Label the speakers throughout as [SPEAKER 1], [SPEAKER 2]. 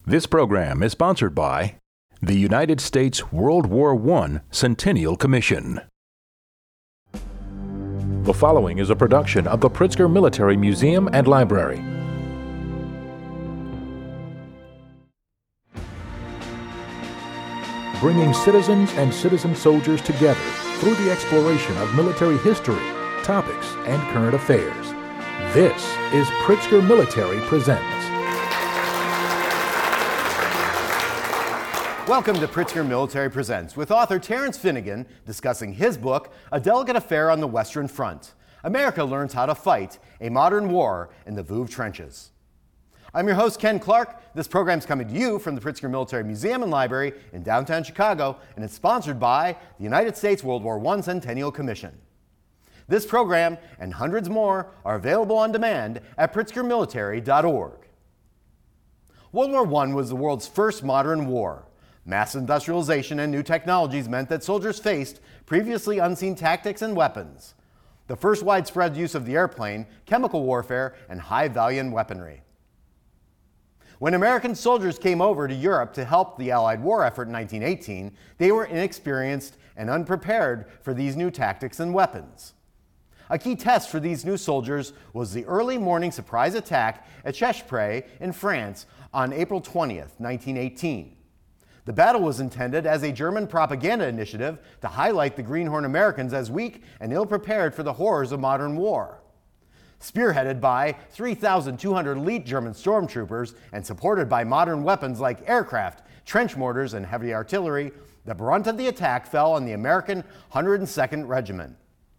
[SPEAKER 1] This program is sponsored by the United States World War I Centennial Commission. The following is a production of the Pritzker Military Museum and Library. Bringing citizens and citizen soldiers together through the exploration of military history, topics, and current affairs. This is Pritzker Military Presents.
[SPEAKER 2] Welcome to Pritzker Military Presents, with author Terrence Finnegan discussing his book, A Delicate Affair on the Western Front. America Learns How to Fight a Modern War in the Vouve Trenches. I'm your host, Ken Clark. This program's coming to you from the Pritzker Military Museum and Library in downtown Chicago, and it's sponsored by the United States World War I Centennial Commission. This program and hundreds more are available on demand at pritzkermilitary.org. World War I was the world's first modern war. Mass industrialization and new technologies meant that soldiers faced previously unseen tactics and weapons. The first widespread use of the airplane, chemical warfare, and high-value weaponry. When American soldiers came over to Europe to help the Allied war effort in 1918, they were inexperienced and unprepared for these new tactics and weapons. A key test for these new soldiers was the early morning surprise attack at Cheshire in France on April 20th, 1918. The battle was intended as a German propaganda initiative to highlight the Greenhorn Americans as weak and ill-prepared for the horrors of modern war. Spearheaded by 3,200 elite German stormtroopers and supported by modern weapons like aircraft, trench mortars, and heavy artillery, the brunt of the attack fell on the American 102nd Regiment.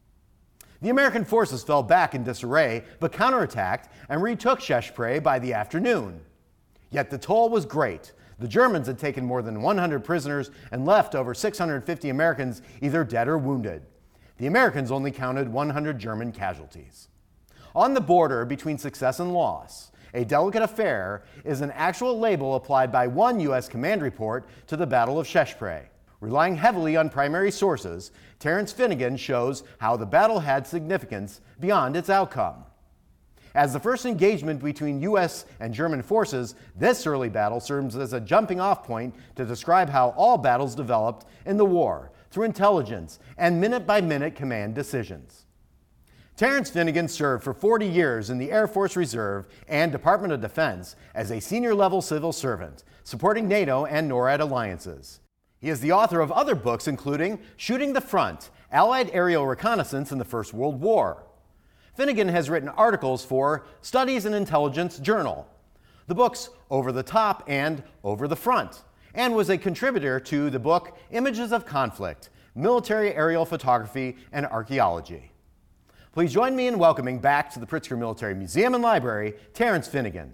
[SPEAKER 2] The American forces fell back in disarray, but counterattacked and retook Cheshire by the afternoon. Yet the toll was great. The Germans had taken more than 100 prisoners and left over 650 Americans either dead or wounded. The Americans only counted 100 German casualties. On the border between success and loss, a delicate affair is an actual label applied by one U.S. command report to the Battle of Cheshire. Relying heavily on primary sources, Terrence Finnegan shows how the battle had significance beyond its outcome. As the first engagement between U.S. and German forces, this early battle serves as a jumping-off point to describe how all battles developed in the war through intelligence and minute-by-minute command decisions. Terrence Finnegan served for 40 years in the Air Force Reserve and Department of Defense as a senior-level civil servant, supporting NATO and NORAD alliances. He is the author of other books including Shooting the Front, Allied Aerial Reconnaissance in the First World War. Finnegan has written articles for Studies in Intelligence Journal, the books Over the Top and Over the Front, and was a contributor to the book Images of Conflict, Military Aerial Photography and Archaeology. Please join me in welcoming back to the Pritzker Military Museum and Library, Terrence Finnegan.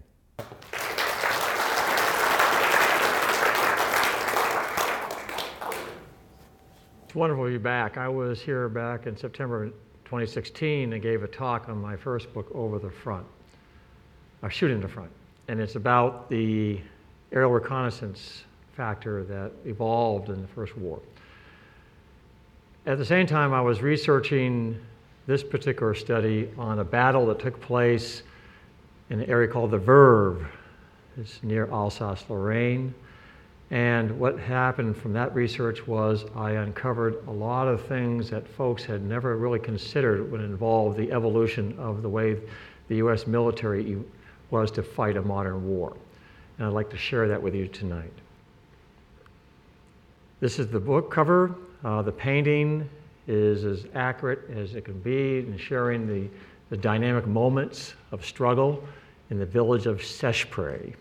[SPEAKER 3] It's wonderful to be back. I was here back in September 2016 and gave a talk on my first book, Over the Front, Shooting the Front. And it's about the aerial reconnaissance factor that evolved in the First War. At the same time, I was researching this particular study on a battle that took place in an area called the Vouve. It's near Alsace-Lorraine. And what happened from that research was I uncovered a lot of things that folks had never really considered when it involved the evolution of the way the U.S. military was to fight a modern war. And I'd like to share that with you tonight. This is the book cover. The painting is as accurate as it can be in sharing the dynamic moments of struggle in the village of Cheshire.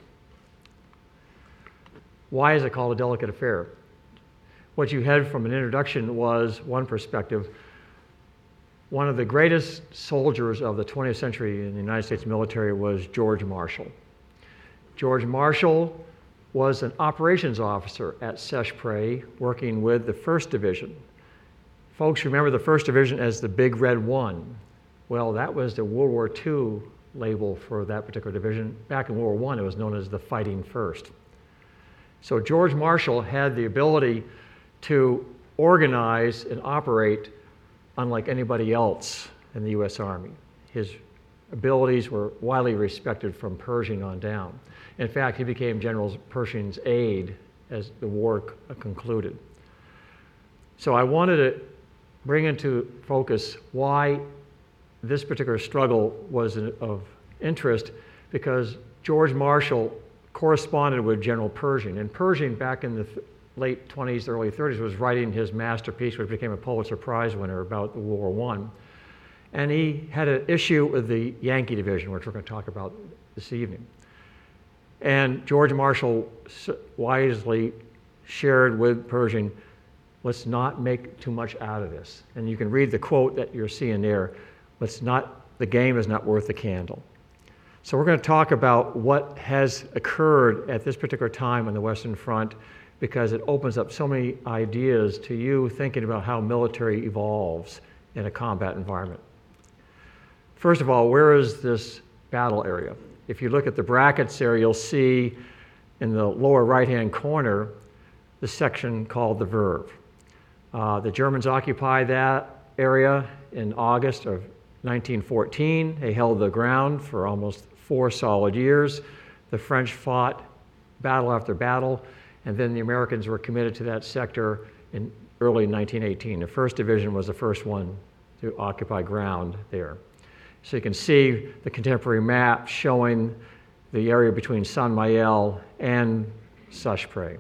[SPEAKER 3] Why is it called A Delicate Affair? What you had from an introduction was one perspective. One of the greatest soldiers of the 20th century in the United States military was George Marshall. George Marshall was an operations officer at Cheshire working with the 1st Division. Folks remember the 1st Division as the Big Red One. Well, that was the World War II label for that particular division. Back in World War I, it was known as the Fighting First. So George Marshall had the ability to organize and operate unlike anybody else in the U.S. Army. His abilities were widely respected from Pershing on down. In fact, he became General Pershing's aide as the war concluded. So I wanted to bring into focus why this particular struggle was of interest, because George Marshall corresponded with General Pershing. And Pershing, back in the late 20s, early 30s, was writing his masterpiece, which became a Pulitzer Prize winner, about World War I. And he had an issue with the Yankee Division, which we're going to talk about this evening. And George Marshall wisely shared with Pershing, let's not make too much out of this. And you can read the quote that you're seeing there, the game is not worth the candle. So we're going to talk about what has occurred at this particular time on the Western Front, because it opens up so many ideas to you thinking about how military evolves in a combat environment. First of all, where is this battle area? If you look at the brackets there, you'll see in the lower right-hand corner the section called the Verve. The Germans occupied that area in August of 1914. They held the ground for almost 4 solid years. The French fought battle after battle, and then the Americans were committed to that sector in early 1918. The 1st Division was the first one to occupy ground there. So you can see the contemporary map showing the area between Saint-Mihiel and Seicheprey.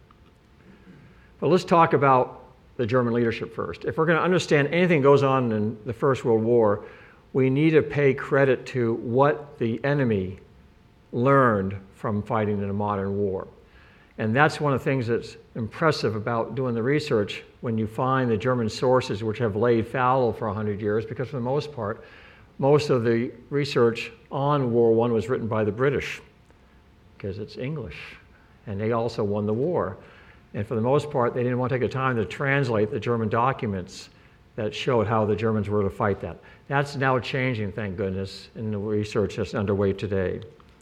[SPEAKER 3] But let's talk about the German leadership first. If we're going to understand anything that goes on in the First World War, we need to pay credit to what the enemy learned from fighting in a modern war. And that's one of the things that's impressive about doing the research when you find the German sources which have laid fallow for 100 years, because for the most part, most of the research on World War I was written by the British, because it's English, and they also won the war. And for the most part, they didn't want to take the time to translate the German documents that showed how the Germans were to fight that. That's now changing, thank goodness, in the research that's underway today.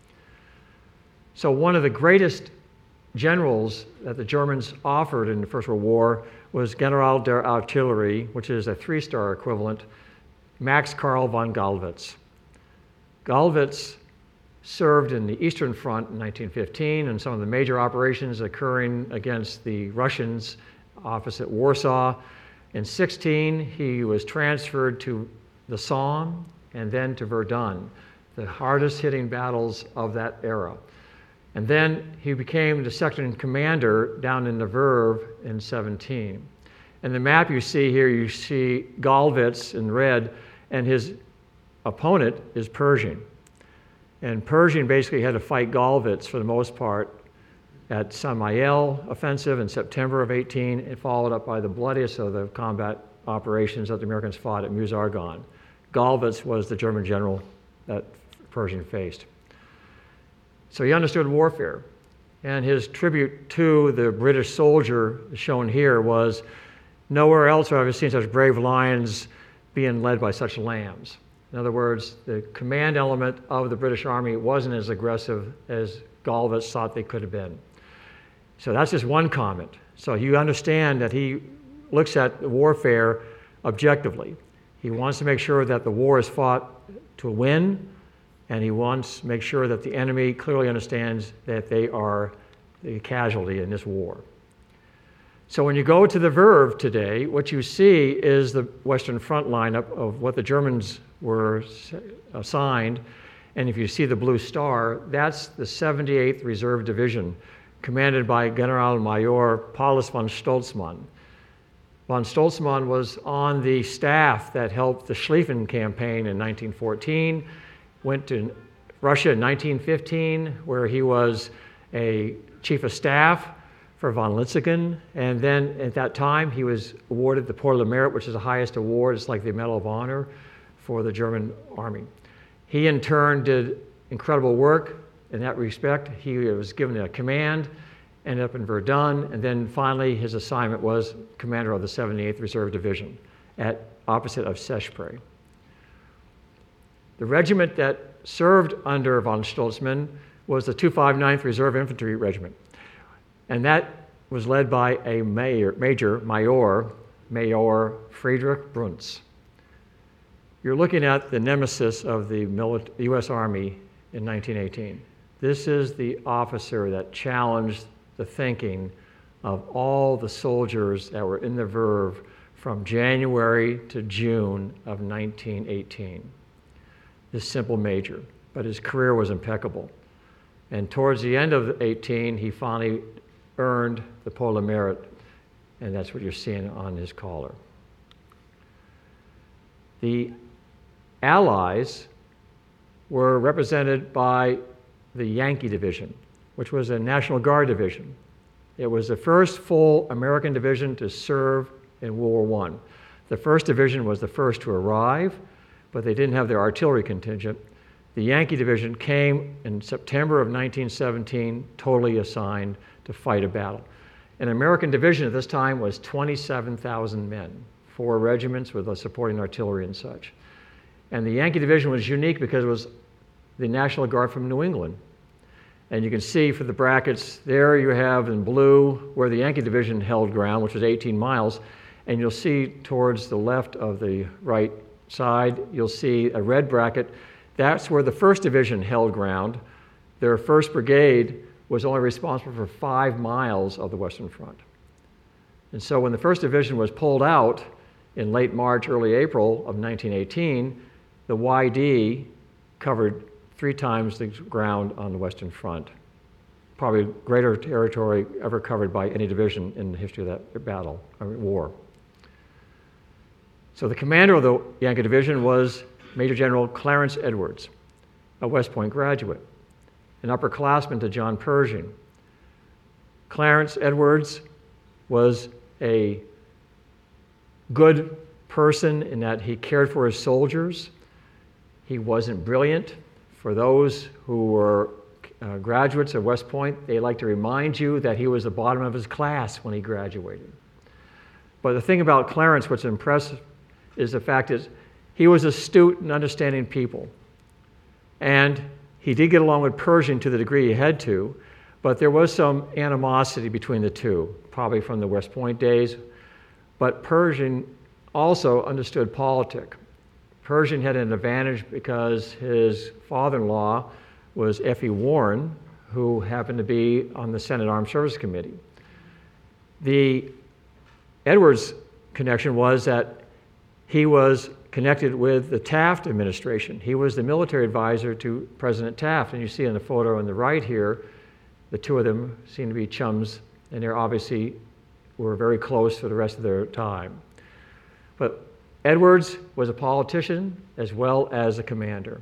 [SPEAKER 3] So one of the greatest generals that the Germans offered in the First World War was General der Artillerie, which is a 3-star equivalent, Max Karl von Gallwitz. Gallwitz served in the Eastern Front in 1915 and some of the major operations occurring against the Russians opposite Warsaw. In 1916, he was transferred to the Somme and then to Verdun, the hardest hitting battles of that era. And then he became the second commander down in the Verve in 1917. And the map you see here, you see Gallwitz in red, and his opponent is Pershing. And Pershing basically had to fight Gallwitz for the most part at Saint-Mihiel offensive in September of 18, and followed up by the bloodiest of the combat operations that the Americans fought at Meuse-Argonne. Gallwitz was the German general that Pershing faced. So he understood warfare. And his tribute to the British soldier shown here was, nowhere else have I ever seen such brave lions being led by such lambs. In other words, the command element of the British Army wasn't as aggressive as Gallwitz thought they could have been. So that's just one comment. So you understand that he looks at warfare objectively. He wants to make sure that the war is fought to win, and he wants to make sure that the enemy clearly understands that they are the casualty in this war. So when you go to the Verve today, what you see is the Western Front lineup of what the Germans were assigned. And if you see the blue star, that's the 78th Reserve Division, commanded by Generalmajor Paulus von Stolzmann. Von Stolzmann was on the staff that helped the Schlieffen campaign in 1914, went to Russia in 1915, where he was a chief of staff for von Litzingen, and then at that time he was awarded the Porte de Merit, which is the highest award. It's like the Medal of Honor for the German Army. He in turn did incredible work in that respect. He was given a command, ended up in Verdun, and then finally his assignment was commander of the 78th Reserve Division at opposite of Seicheprey. The regiment that served under von Stolzmann was the 259th Reserve Infantry Regiment. And that was led by a Major Friedrich Bruntz. You're looking at the nemesis of the U.S. Army in 1918. This is the officer that challenged the thinking of all the soldiers that were in the Verve from January to June of 1918. This simple major, but his career was impeccable. And towards the end of 18, he finally earned the Pour le Mérite, and that's what you're seeing on his collar. The Allies were represented by the Yankee Division, which was a National Guard division. It was the first full American division to serve in World War I. The first division was the first to arrive, but they didn't have their artillery contingent. The Yankee Division came in September of 1917, totally assigned to fight a battle. An American division at this time was 27,000 men, 4 regiments with a supporting artillery and such. And the Yankee Division was unique because it was the National Guard from New England. And you can see for the brackets, there you have in blue where the Yankee Division held ground, which was 18 miles. And you'll see towards the left of the right side, you'll see a red bracket. That's where the 1st Division held ground. Their 1st Brigade was only responsible for 5 miles of the Western Front. And so when the 1st Division was pulled out in late March, early April of 1918, the YD covered 3 times the ground on the Western Front, probably greater territory ever covered by any division in the history of that war. So the commander of the Yankee Division was Major General Clarence Edwards, a West Point graduate, an upperclassman to John Pershing. Clarence Edwards was a good person in that he cared for his soldiers. He wasn't brilliant. For those who were graduates of West Point, they like to remind you that he was the bottom of his class when he graduated. But the thing about Clarence, what's impressive, is the fact is he was astute in understanding people. And he did get along with Pershing to the degree he had to, but there was some animosity between the two, probably from the West Point days. But Pershing also understood politics. Pershing had an advantage because his father-in-law was F.E. Warren, who happened to be on the Senate Armed Services Committee. The Edwards connection was that he was connected with the Taft administration. He was the military advisor to President Taft, and you see in the photo on the right here, the two of them seem to be chums, and they obviously were very close for the rest of their time. But Edwards was a politician as well as a commander.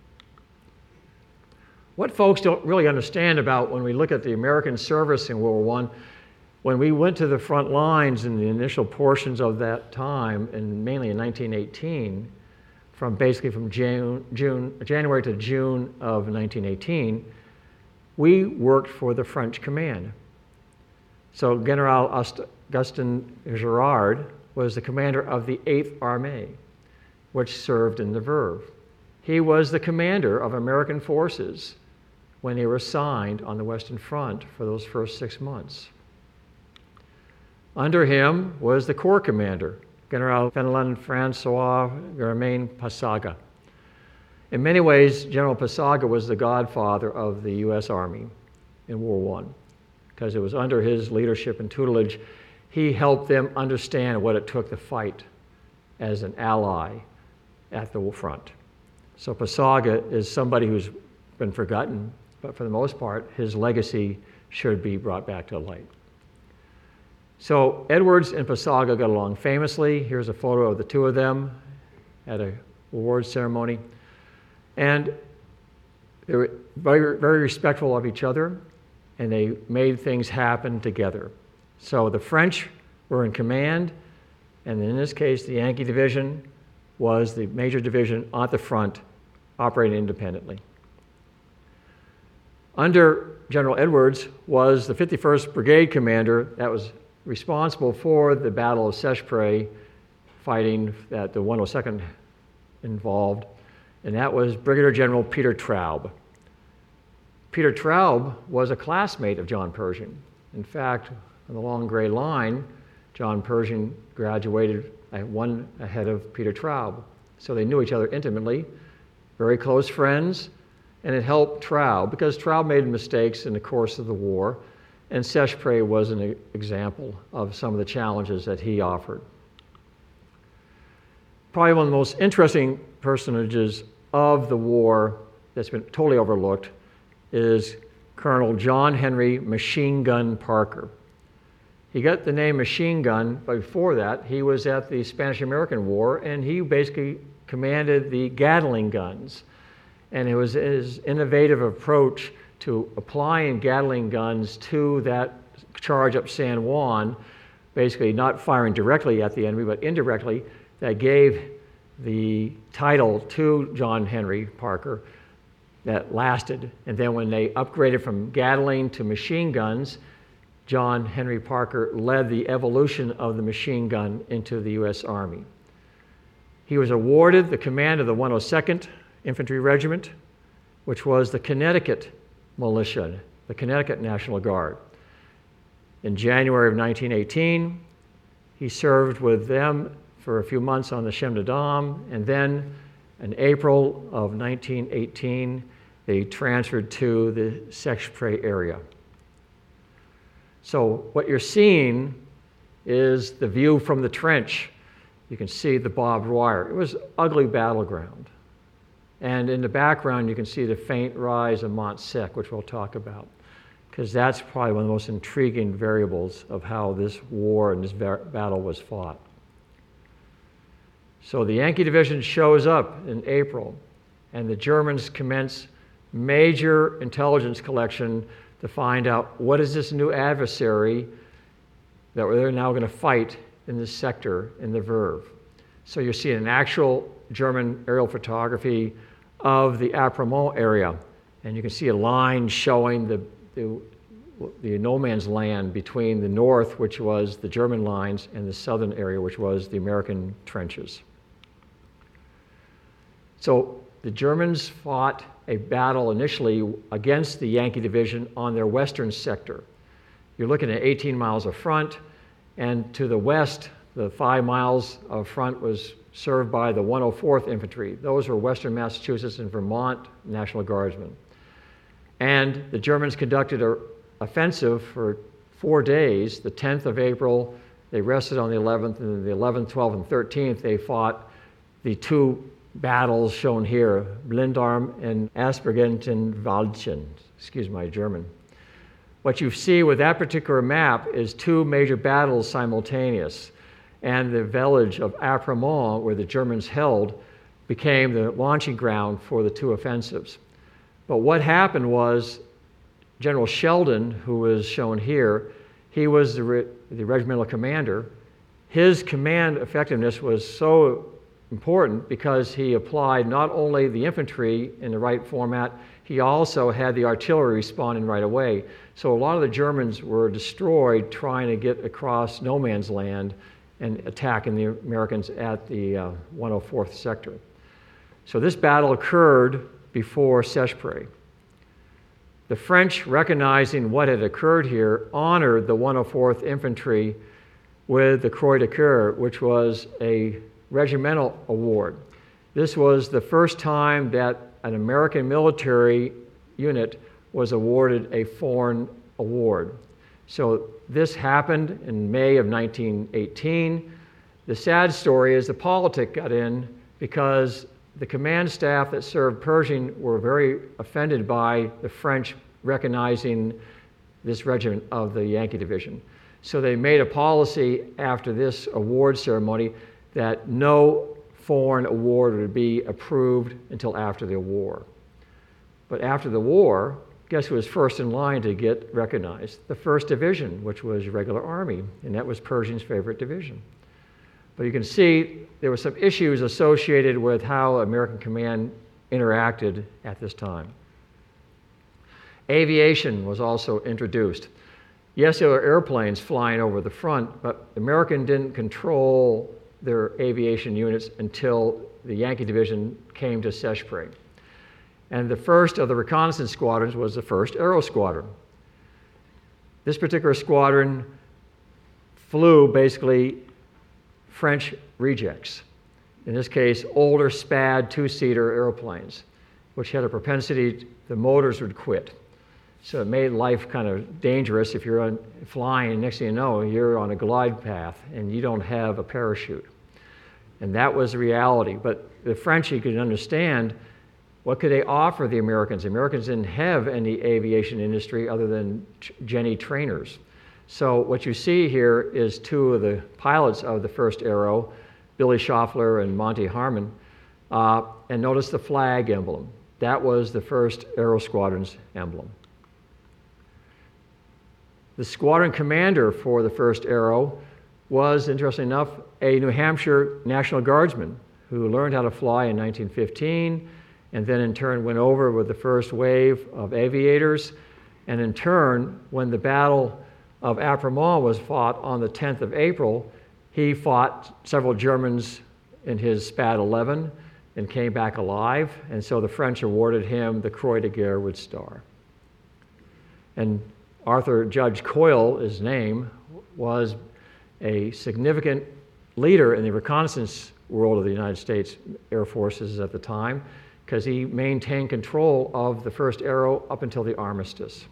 [SPEAKER 3] What folks don't really understand about when we look at the American service in World War I, when we went to the front lines in the initial portions of that time, and mainly in 1918, basically from January to June of 1918, we worked for the French command. So General Augustin Gérard was the commander of the 8th Armée, which served in the Verve. He was the commander of American forces when they were assigned on the Western Front for those first 6 months. Under him was the Corps commander, General Fenelon Francois Germain Passaga. In many ways, General Passaga was the godfather of the U.S. Army in World War I, because it was under his leadership and tutelage he helped them understand what it took to fight as an ally at the front. So Passaga is somebody who's been forgotten, but for the most part, his legacy should be brought back to light. So Edwards and Passaga got along famously. Here's a photo of the two of them at a awards ceremony. And they were very, very respectful of each other, and they made things happen together. So the French were in command, and in this case, the Yankee Division was the major division at the front, operating independently. Under General Edwards was the 51st Brigade commander that was responsible for the Battle of Seicheprey, fighting that the 102nd involved, and that was Brigadier General Peter Traub. Peter Traub was a classmate of John Pershing. In fact, on the long gray line, John Pershing graduated one ahead of Peter Traub. So they knew each other intimately, very close friends, and it helped Traub because Traub made mistakes in the course of the war, and Seicheprey was an example of some of the challenges that he offered. Probably one of the most interesting personages of the war that's been totally overlooked is Colonel John Henry Machine Gun Parker. He got the name Machine Gun, but before that, he was at the Spanish-American War, and he basically commanded the Gatling guns. And it was his innovative approach to applying Gatling guns to that charge up San Juan, basically not firing directly at the enemy, but indirectly, that gave the title to John Henry Parker that lasted. And then when they upgraded from Gatling to machine guns, John Henry Parker led the evolution of the machine gun into the U.S. Army. He was awarded the command of the 102nd Infantry Regiment, which was the Connecticut militia, the Connecticut National Guard. In January of 1918, he served with them for a few months on the Chemin des Dames, and then in April of 1918, they transferred to the Seicheprey area. So what you're seeing is the view from the trench. You can see the barbed wire. It was an ugly battleground. And in the background, you can see the faint rise of Mont Sec, which we'll talk about, because that's probably one of the most intriguing variables of how this war and this battle was fought. So the Yankee division shows up in April, and the Germans commence major intelligence collection to find out what is this new adversary that they're now going to fight in this sector in the Verve. So you're seeing an actual German aerial photography of the Apremont area, and you can see a line showing the no man's land between the north, which was the German lines, and the southern area, which was the American trenches. So the Germans fought a battle initially against the Yankee division on their western sector. You're looking at 18 miles of front, and to the west, the 5 miles of front was served by the 104th Infantry. Those were Western Massachusetts and Vermont National Guardsmen. And the Germans conducted an offensive for 4 days. The 10th of April, they rested on the 11th, and the 11th, 12th, and 13th, they fought the two battles shown here, Blindarm and Aspergentenwaldchen. Excuse my German. What you see with that particular map is two major battles simultaneous. And the village of Apremont, where the Germans held, became the launching ground for the two offensives. But what happened was General Sheldon, who was shown here, he was the regimental commander. His command effectiveness was so important because he applied not only the infantry in the right format, he also had the artillery responding right away. So a lot of the Germans were destroyed trying to get across no man's land and attacking the Americans at the 104th sector. So this battle occurred before Seicheprey. The French, recognizing what had occurred here, honored the 104th Infantry with the Croix de Coeur, which was a regimental award. This was the first time that an American military unit was awarded a foreign award. So this happened in May of 1918. The sad story is the politic got in because the command staff that served Pershing were very offended by the French recognizing this regiment of the Yankee division. So they made a policy after this award ceremony that no foreign award would be approved until after the war. But after the war, guess who was first in line to get recognized? The 1st Division, which was regular Army, and that was Pershing's favorite division. But you can see there were some issues associated with how American command interacted at this time. Aviation was also introduced. Yes, there were airplanes flying over the front, but American didn't control their aviation units until the Yankee division came to Seicheprey. And the first of the reconnaissance squadrons was the 1st Aero Squadron. This particular squadron flew basically French rejects. in this case, older SPAD two-seater airplanes, which had a propensity, the motors would quit. So it made life kind of dangerous if you're flying, and next thing you know, you're on a glide path and you don't have a parachute. And that was the reality. But the French, you could understand, what could they offer the Americans? The Americans didn't have any aviation industry other than Jenny trainers. So what you see here is two of the pilots of the first Aero, Billy Schaeffler and Monty Harmon, and notice the flag emblem. That was the first Aero Squadron's emblem. The squadron commander for the first Aero was, interesting enough, a New Hampshire National Guardsman who learned how to fly in 1915 and then in turn went over with the first wave of aviators. And in turn, when the Battle of Apremont was fought on the 10th of April, he fought several Germans in his SPAD 11 and came back alive. And so the French awarded him the Croix de Guerre with Star. And Arthur Judge Coyle, his name, was a significant leader in the reconnaissance world of the United States Air Forces at the time, because he maintained control of the first Aero up until the armistice.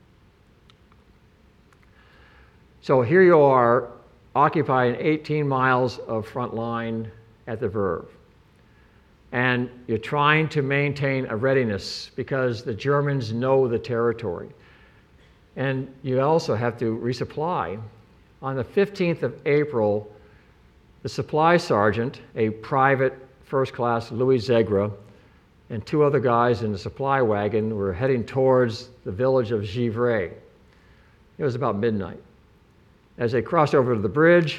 [SPEAKER 3] So here you are, occupying 18 miles of front line at the Verve. And you're trying to maintain a readiness because the Germans know the territory. And you also have to resupply. On the 15th of April, the supply sergeant, a private first class Louis Zegre, and two other guys in the supply wagon were heading towards the village of Givray. It was about midnight. As they crossed over to the bridge,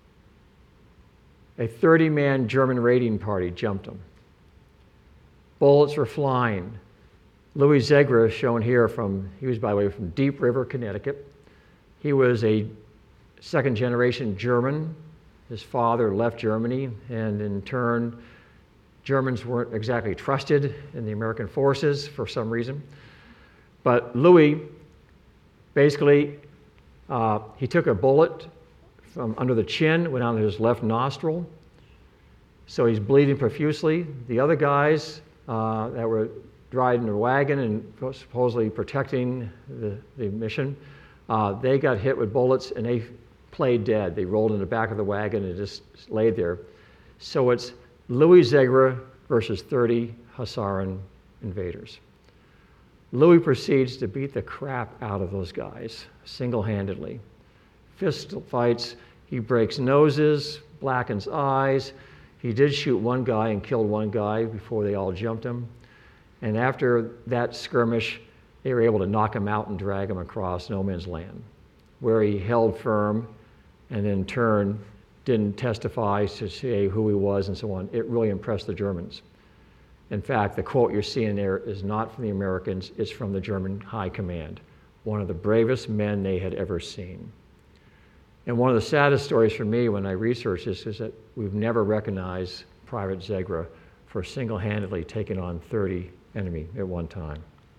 [SPEAKER 3] a 30-man German raiding party jumped them. Bullets were flying. Louis Zegre, shown here he was, by the way, from Deep River, Connecticut. He was a second-generation German. His father left Germany, and in turn, Germans weren't exactly trusted in the American forces for some reason. But Louis, basically, he took a bullet from under the chin, went onto his left nostril, so he's bleeding profusely. The other guys that were riding the wagon and supposedly protecting the mission, they got hit with bullets and they played dead. They rolled in the back of the wagon and just laid there. So it's Louis Zegre versus 30 Hussarian invaders. Louis proceeds to beat the crap out of those guys single-handedly. Fist fights, he breaks noses, blackens eyes. He did shoot one guy and killed one guy before they all jumped him. And after that skirmish, they were able to knock him out and drag him across no man's land, where he held firm and in turn didn't testify to say who he was and so on. It really impressed the Germans. In fact, the quote you're seeing there is not from the Americans, it's from the German High Command, one of the bravest men they had ever seen. And one of the saddest stories for me when I researched this is that we've never recognized Private Zegre for single-handedly taking on 30 enemy at one time.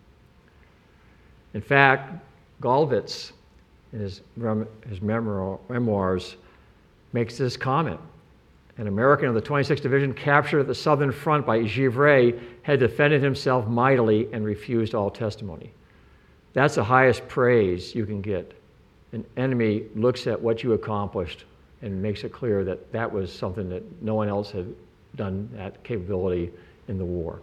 [SPEAKER 3] In fact, Gallwitz, in his memoirs, makes this comment. An American of the 26th Division captured at the southern front by Givray had defended himself mightily and refused all testimony. That's the highest praise you can get. An enemy looks at what you accomplished and makes it clear that that was something that no one else had done that capability in the war.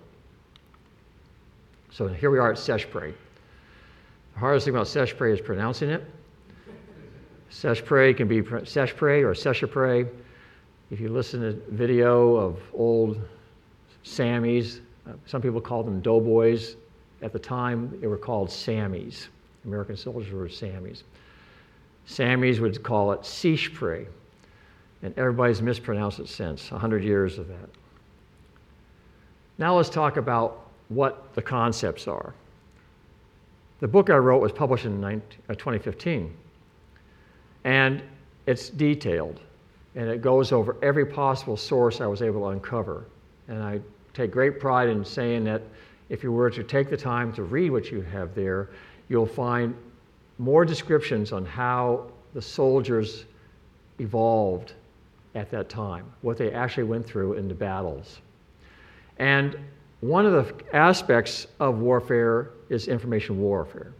[SPEAKER 3] So here we are at Seicheprey. The hardest thing about Seicheprey is pronouncing it. Seicheprey can be Seicheprey or Seicheprey. If you listen to video of old Sammies, some people called them doughboys. At the time, they were called Sammies. American soldiers were Sammies. Sammies would call it Seicheprey, and everybody's mispronounced it since, 100 years of that. Now let's talk about what the concepts are. The book I wrote was published in 2015, and it's detailed, and it goes over every possible source I was able to uncover. And I take great pride in saying that if you were to take the time to read what you have there, you'll find more descriptions on how the soldiers evolved at that time, what they actually went through in the battles. And one of the aspects of warfare is information warfare.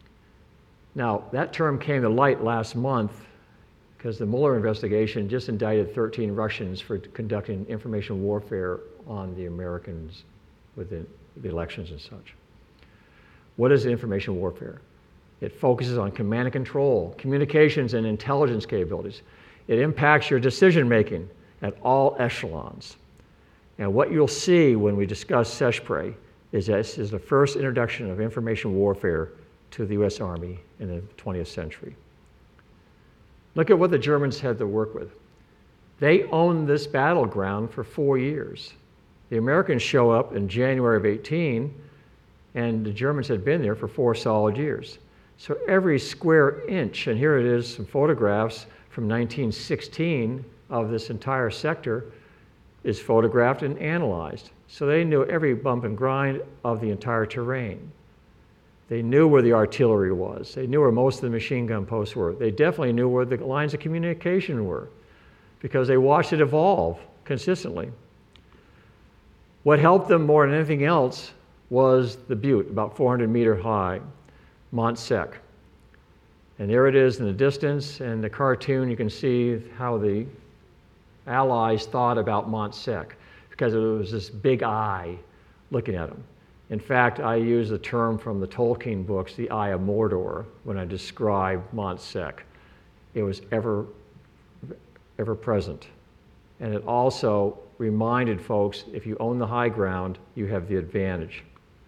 [SPEAKER 3] Now, that term came to light last month because the Mueller investigation just indicted 13 Russians for conducting information warfare on the Americans within the elections and such. What is information warfare? It focuses on command and control, communications and intelligence capabilities. It impacts your decision making at all echelons. And what you'll see when we discuss Seicheprey is this is the first introduction of information warfare to the U.S. Army in the 20th century. Look at what the Germans had to work with. They owned this battleground for 4 years. The Americans show up in January of 18, and the Germans had been there for 4 solid years. So every square inch, and here it is, some photographs from 1916 of this entire sector, is photographed and analyzed. So they knew every bump and grind of the entire terrain. They knew where the artillery was. They knew where most of the machine gun posts were. They definitely knew where the lines of communication were because they watched it evolve consistently. What helped them more than anything else was the butte, about 400 meter high, Mont Sec. And there it is in the distance, and the cartoon, you can see how the Allies thought about Mont Sec because it was this big eye looking at them. In fact, I use the term from the Tolkien books, the Eye of Mordor, when I describe Mont Sec. It was ever present. And it also reminded folks, if you own the high ground, you have the advantage.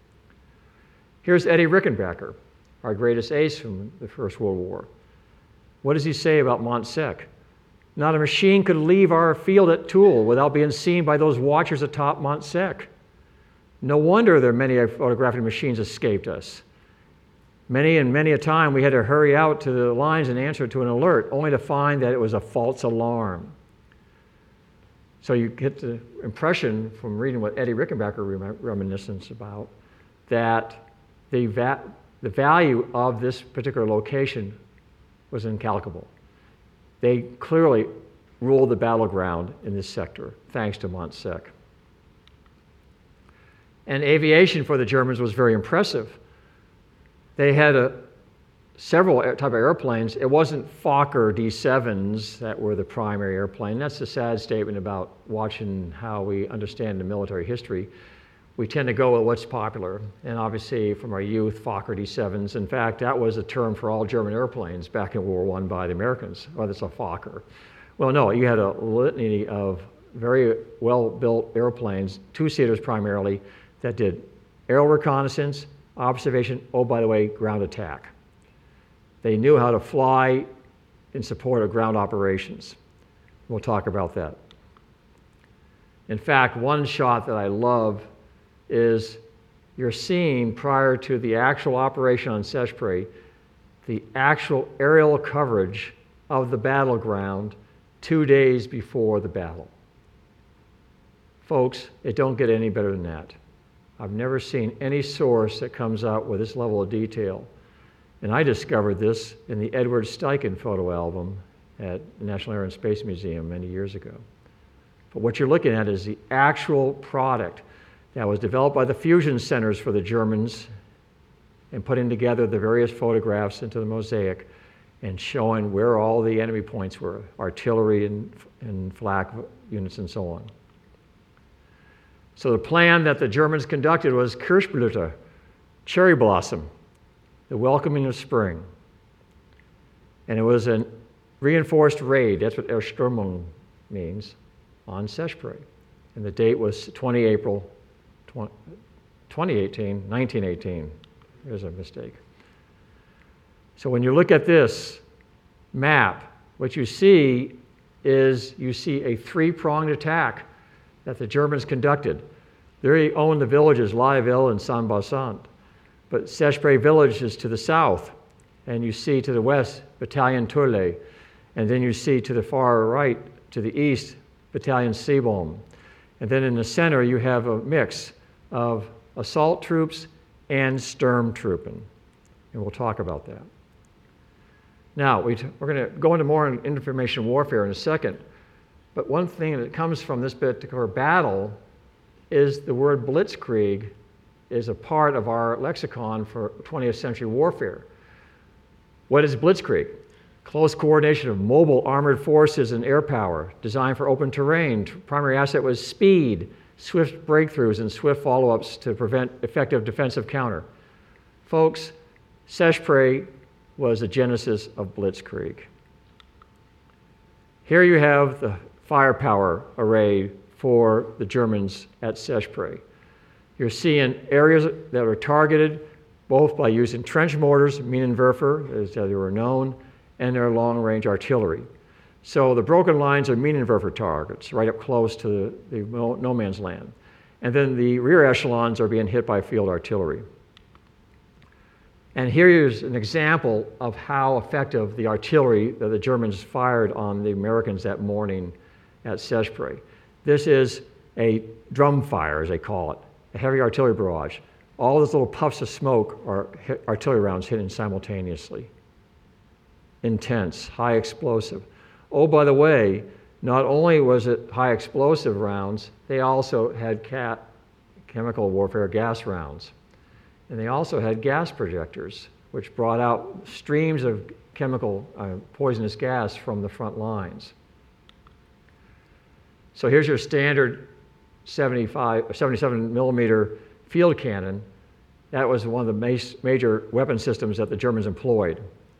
[SPEAKER 3] Here's Eddie Rickenbacker, our greatest ace from the First World War. What does he say about Mont Sec? Not a machine could leave our field at Toul without being seen by those watchers atop Mont Sec. No wonder there many photographing machines escaped us. Many a time we had to hurry out to the lines and answer to an alert, only to find that it was a false alarm. So you get the impression from reading what Eddie Rickenbacker reminiscence about that the value of this particular location was incalculable. They clearly ruled the battleground in this sector, thanks to Mont Sec. And aviation for the Germans was very impressive. They had several type of airplanes. It wasn't Fokker D-7s that were the primary airplane. That's a sad statement about watching how we understand the military history. We tend to go with what's popular. And obviously, from our youth, Fokker D-7s. In fact, that was a term for all German airplanes back in World War I by the Americans. Oh, that's a Fokker. Well, no, you had a litany of very well-built airplanes, two-seaters primarily, that did aerial reconnaissance, observation, oh, by the way, ground attack. They knew how to fly in support of ground operations. We'll talk about that. In fact, one shot that I love is you're seeing, prior to the actual operation on Seicheprey, the actual aerial coverage of the battleground 2 days before the battle. Folks, it don't get any better than that. I've never seen any source that comes out with this level of detail. And I discovered this in the Edward Steichen photo album at the National Air and Space Museum many years ago. But what you're looking at is the actual product that was developed by the fusion centers for the Germans and putting together the various photographs into the mosaic and showing where all the enemy points were, artillery and flak units and so on. So the plan that the Germans conducted was Kirschblüte, cherry blossom, the welcoming of spring. And it was a reinforced raid, that's what Erstürmung means, on Seicheprey. And the date was 20 April 2018, 1918. There's a mistake. So when you look at this map, what you see is you see a three-pronged attack that the Germans conducted. They owned the villages Laïville and Saint-Bassant, but Seicheprey village is to the south, and you see to the west Battalion Tourlet, and then you see to the far right, to the east, Battalion Seebohm. And then in the center you have a mix of assault troops and Sturmtruppen, and we'll talk about that. Now, we're going to go into more information warfare in a second, But one thing that comes from this particular battle is the word blitzkrieg is a part of our lexicon for 20th century warfare. What is blitzkrieg? Close coordination of mobile armored forces and air power, designed for open terrain. Primary asset was speed, swift breakthroughs, and swift follow-ups to prevent effective defensive counter. Folks, Seicheprey was the genesis of blitzkrieg. Here you have the firepower array for the Germans at Seicheprey. You're seeing areas that are targeted both by using trench mortars, Minenwerfer, as they were known, and their long-range artillery. So the broken lines are Minenwerfer targets, right up close to the no man's land. And then the rear echelons are being hit by field artillery. And here is an example of how effective the artillery that the Germans fired on the Americans that morning at Seicheprey. This is a drum fire, as they call it, a heavy artillery barrage. All those little puffs of smoke are artillery rounds hitting simultaneously. Intense, high explosive. Oh, by the way, not only was it high explosive rounds, they also had chemical warfare gas rounds. And they also had gas projectors, which brought out streams of chemical poisonous gas from the front lines. So here's your standard 77 millimeter field cannon. That was one of the major weapon systems that the Germans employed.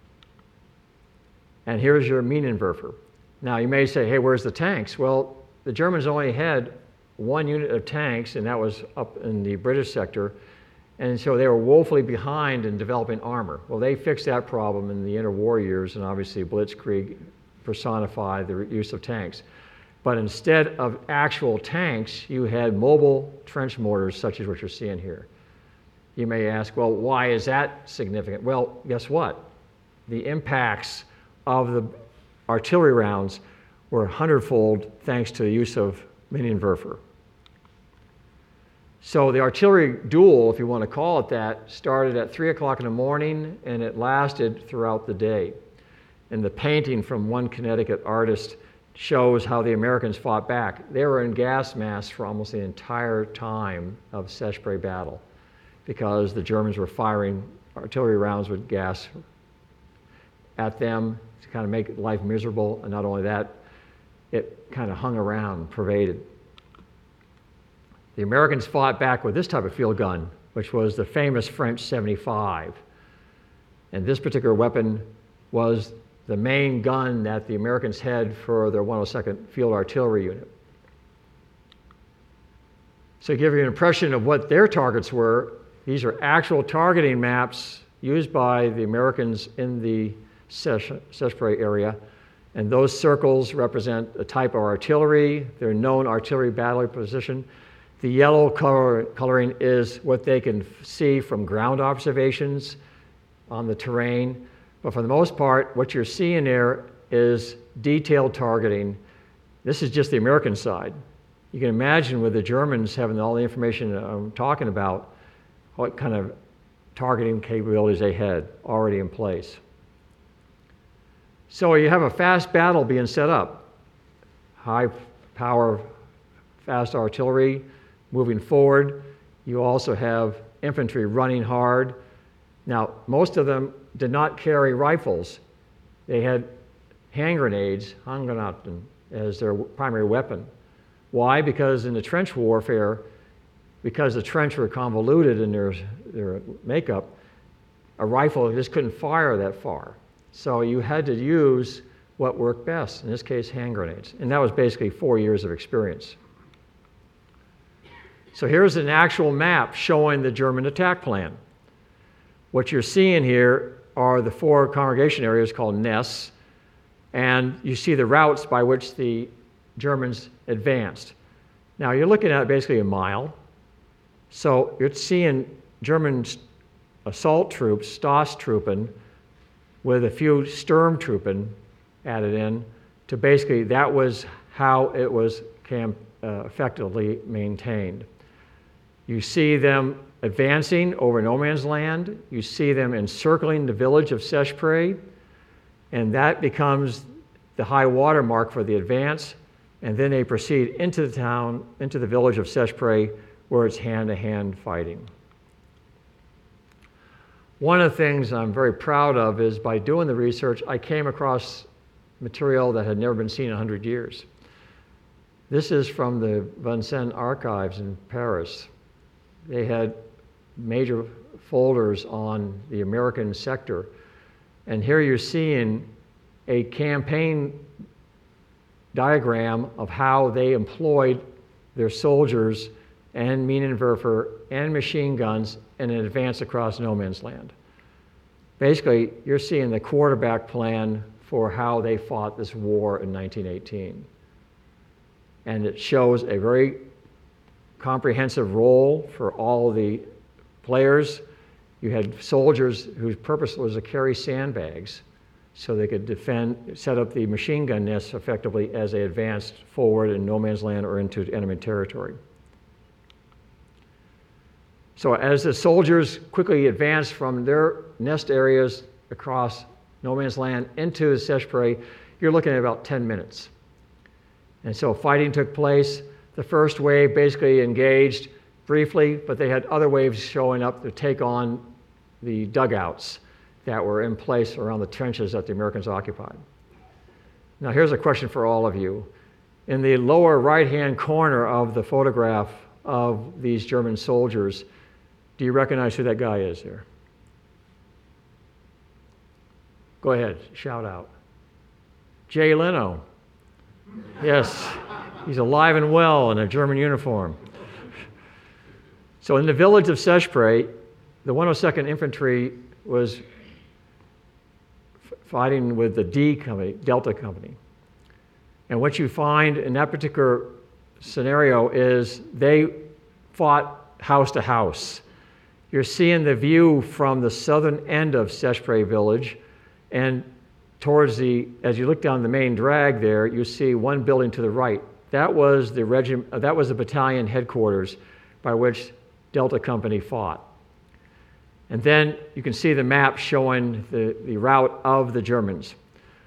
[SPEAKER 3] And here's your Minenwerfer. Now you may say, hey, where's the tanks? Well, the Germans only had one unit of tanks, and that was up in the British sector. And so they were woefully behind in developing armor. Well, they fixed that problem in the interwar years, and obviously Blitzkrieg personified the use of tanks. But instead of actual tanks, you had mobile trench mortars, such as what you're seeing here. You may ask, well, why is that significant? Well, guess what? The impacts of the artillery rounds were 100-fold thanks to the use of Minenwerfer. So the artillery duel, if you want to call it that, started at 3 o'clock in the morning, and it lasted throughout the day. And the painting from one Connecticut artist shows how the Americans fought back. They were in gas masks for almost the entire time of Seicheprey battle because the Germans were firing artillery rounds with gas at them to kind of make life miserable. And not only that, it kind of hung around, pervaded. The Americans fought back with this type of field gun, which was the famous French 75. And this particular weapon was the main gun that the Americans had for their 102nd Field Artillery Unit. So to give you an impression of what their targets were, these are actual targeting maps used by the Americans in the Seicheprey area. And those circles represent a type of artillery, their known artillery battery position. The yellow coloring is what they can see from ground observations on the terrain. But for the most part, what you're seeing there is detailed targeting. This is just the American side. You can imagine with the Germans having all the information I'm talking about, what kind of targeting capabilities they had already in place. So you have a fast battle being set up. High power, fast artillery moving forward. You also have infantry running hard. Now, most of them did not carry rifles. They had hand grenades, Handgranaten, as their primary weapon. Why? Because in the trench warfare, because the trench were convoluted in their makeup, a rifle just couldn't fire that far. So you had to use what worked best, in this case, hand grenades. And that was basically 4 years of experience. So here's an actual map showing the German attack plan. What you're seeing here are the 4 congregation areas called nests, and you see the routes by which the Germans advanced. Now you're looking at basically a mile. So you're seeing German assault troops, Stoßtruppen, with a few Sturmtruppen added in to basically, that was how it was effectively maintained. You see them advancing over no man's land. You see them encircling the village of Seicheprey, and that becomes the high water mark for the advance. and then they proceed into the town, into the village of Seicheprey, where it's hand-to-hand fighting. One of the things I'm very proud of is by doing the research, I came across material that had never been seen in 100 years. This is from the Vincennes archives in Paris. They had major folders on the American sector, and here you're seeing a campaign diagram of how they employed their soldiers and Minenwerfer and machine guns in an advance across no man's land. Basically, you're seeing the quarterback plan for how they fought this war in 1918. And it shows a very comprehensive role for all the players. You had soldiers whose purpose was to carry sandbags so they could set up the machine gun nests effectively as they advanced forward in no man's land or into enemy territory. So as the soldiers quickly advanced from their nest areas across no man's land into Seicheprey, you're looking at about 10 minutes. And so fighting took place. The first wave basically engaged briefly, but they had other waves showing up to take on the dugouts that were in place around the trenches that the Americans occupied. Now here's a question for all of you. In the lower right-hand corner of the photograph of these German soldiers, do you recognize who that guy is there? Go ahead, shout out. Jay Leno. Yes, he's alive and well in a German uniform. So in the village of Seicheprey, the 102nd Infantry was fighting with the D Company, Delta Company. And what you find in that particular scenario is they fought house to house. You're seeing the view from the southern end of Seicheprey village, and towards as you look down the main drag there, you see one building to the right. That was the battalion headquarters by which Delta Company fought. And then you can see the map showing the route of the Germans.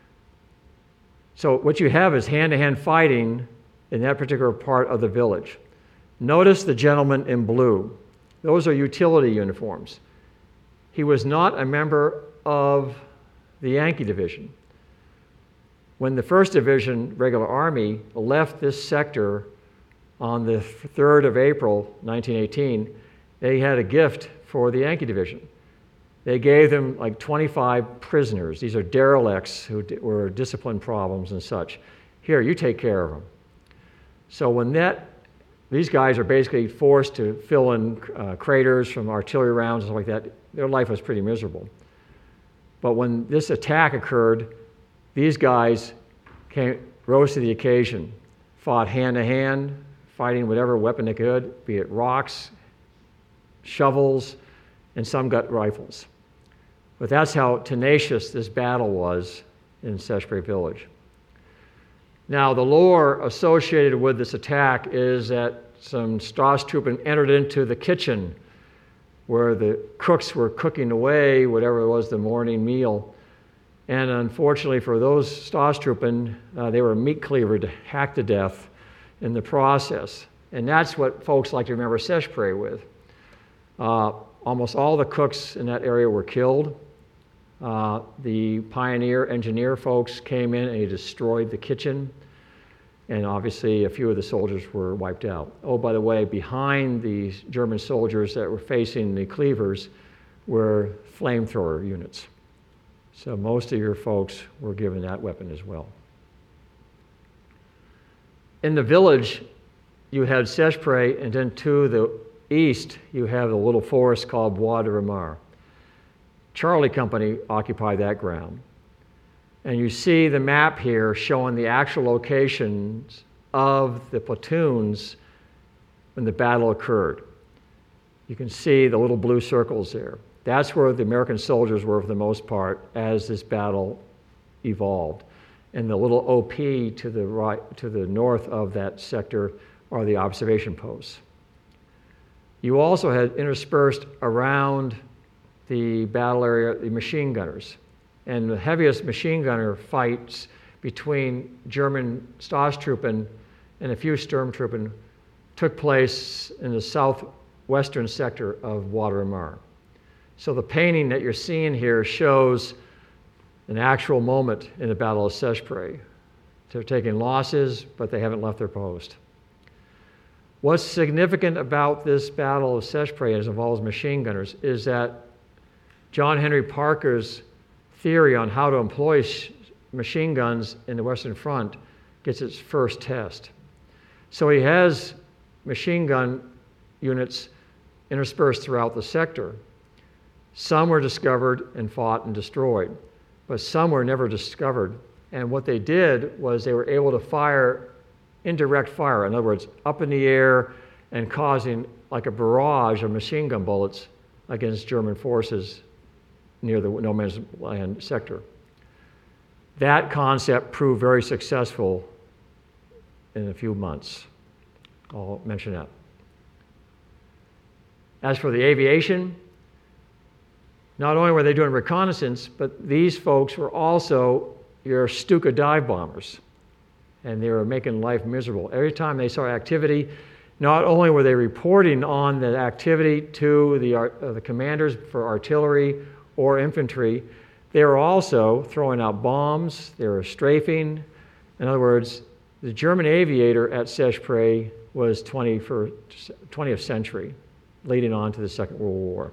[SPEAKER 3] So what you have is hand-to-hand fighting in that particular part of the village. Notice the gentleman in blue. Those are utility uniforms. He was not a member of the Yankee Division. When the 1st Division Regular Army left this sector on the 3rd of April, 1918, they had a gift for the Yankee Division. They gave them like 25 prisoners. These are derelicts who were discipline problems and such. Here, you take care of them. So when these guys are basically forced to fill in craters from artillery rounds and stuff like that, their life was pretty miserable. But when this attack occurred, these guys rose to the occasion, fought hand-to-hand, fighting whatever weapon they could, be it rocks, shovels, and some got rifles. But that's how tenacious this battle was in Seicheprey village. Now, the lore associated with this attack is that some Strasstruppen entered into the kitchen where the cooks were cooking away whatever it was, the morning meal. And unfortunately for those Strasstruppen, they were meat cleavered, hacked to death in the process. And that's what folks like to remember Seicheprey with. Almost all the cooks in that area were killed. The pioneer engineer folks came in and they destroyed the kitchen. And obviously a few of the soldiers were wiped out. Oh, by the way, behind these German soldiers that were facing the cleavers were flamethrower units. So most of your folks were given that weapon as well. In the village, you had Seicheprey, and then to the east, you have a little forest called Bois de Ramar. Charlie Company occupied that ground. And you see the map here showing the actual locations of the platoons when the battle occurred. You can see the little blue circles there. That's where the American soldiers were for the most part as this battle evolved. And the little OP to the right, to the north of that sector are the observation posts. You also had interspersed around the battle area the machine gunners. And the heaviest machine gunner fights between German Strasstruppen and a few Sturmtruppen took place in the southwestern sector of Water-Marne. So the painting that you're seeing here shows an actual moment in the Battle of Seicheprey. They're taking losses, but they haven't left their post. What's significant about this Battle of Seicheprey, as involves machine gunners, is that John Henry Parker's theory on how to employ machine guns in the Western Front gets its first test. So he has machine gun units interspersed throughout the sector. Some were discovered and fought and destroyed, but some were never discovered. And what they did was they were able to fire indirect fire, in other words, up in the air and causing like a barrage of machine gun bullets against German forces near the no man's land sector. That concept proved very successful in a few months. I'll mention that. As for the aviation, not only were they doing reconnaissance, but these folks were also your Stuka dive bombers, and they were making life miserable. Every time they saw activity, not only were they reporting on the activity to the commanders for artillery or infantry, they were also throwing out bombs, they were strafing. In other words, the German aviator at Seicheprey was 20th century, leading on to the Second World War.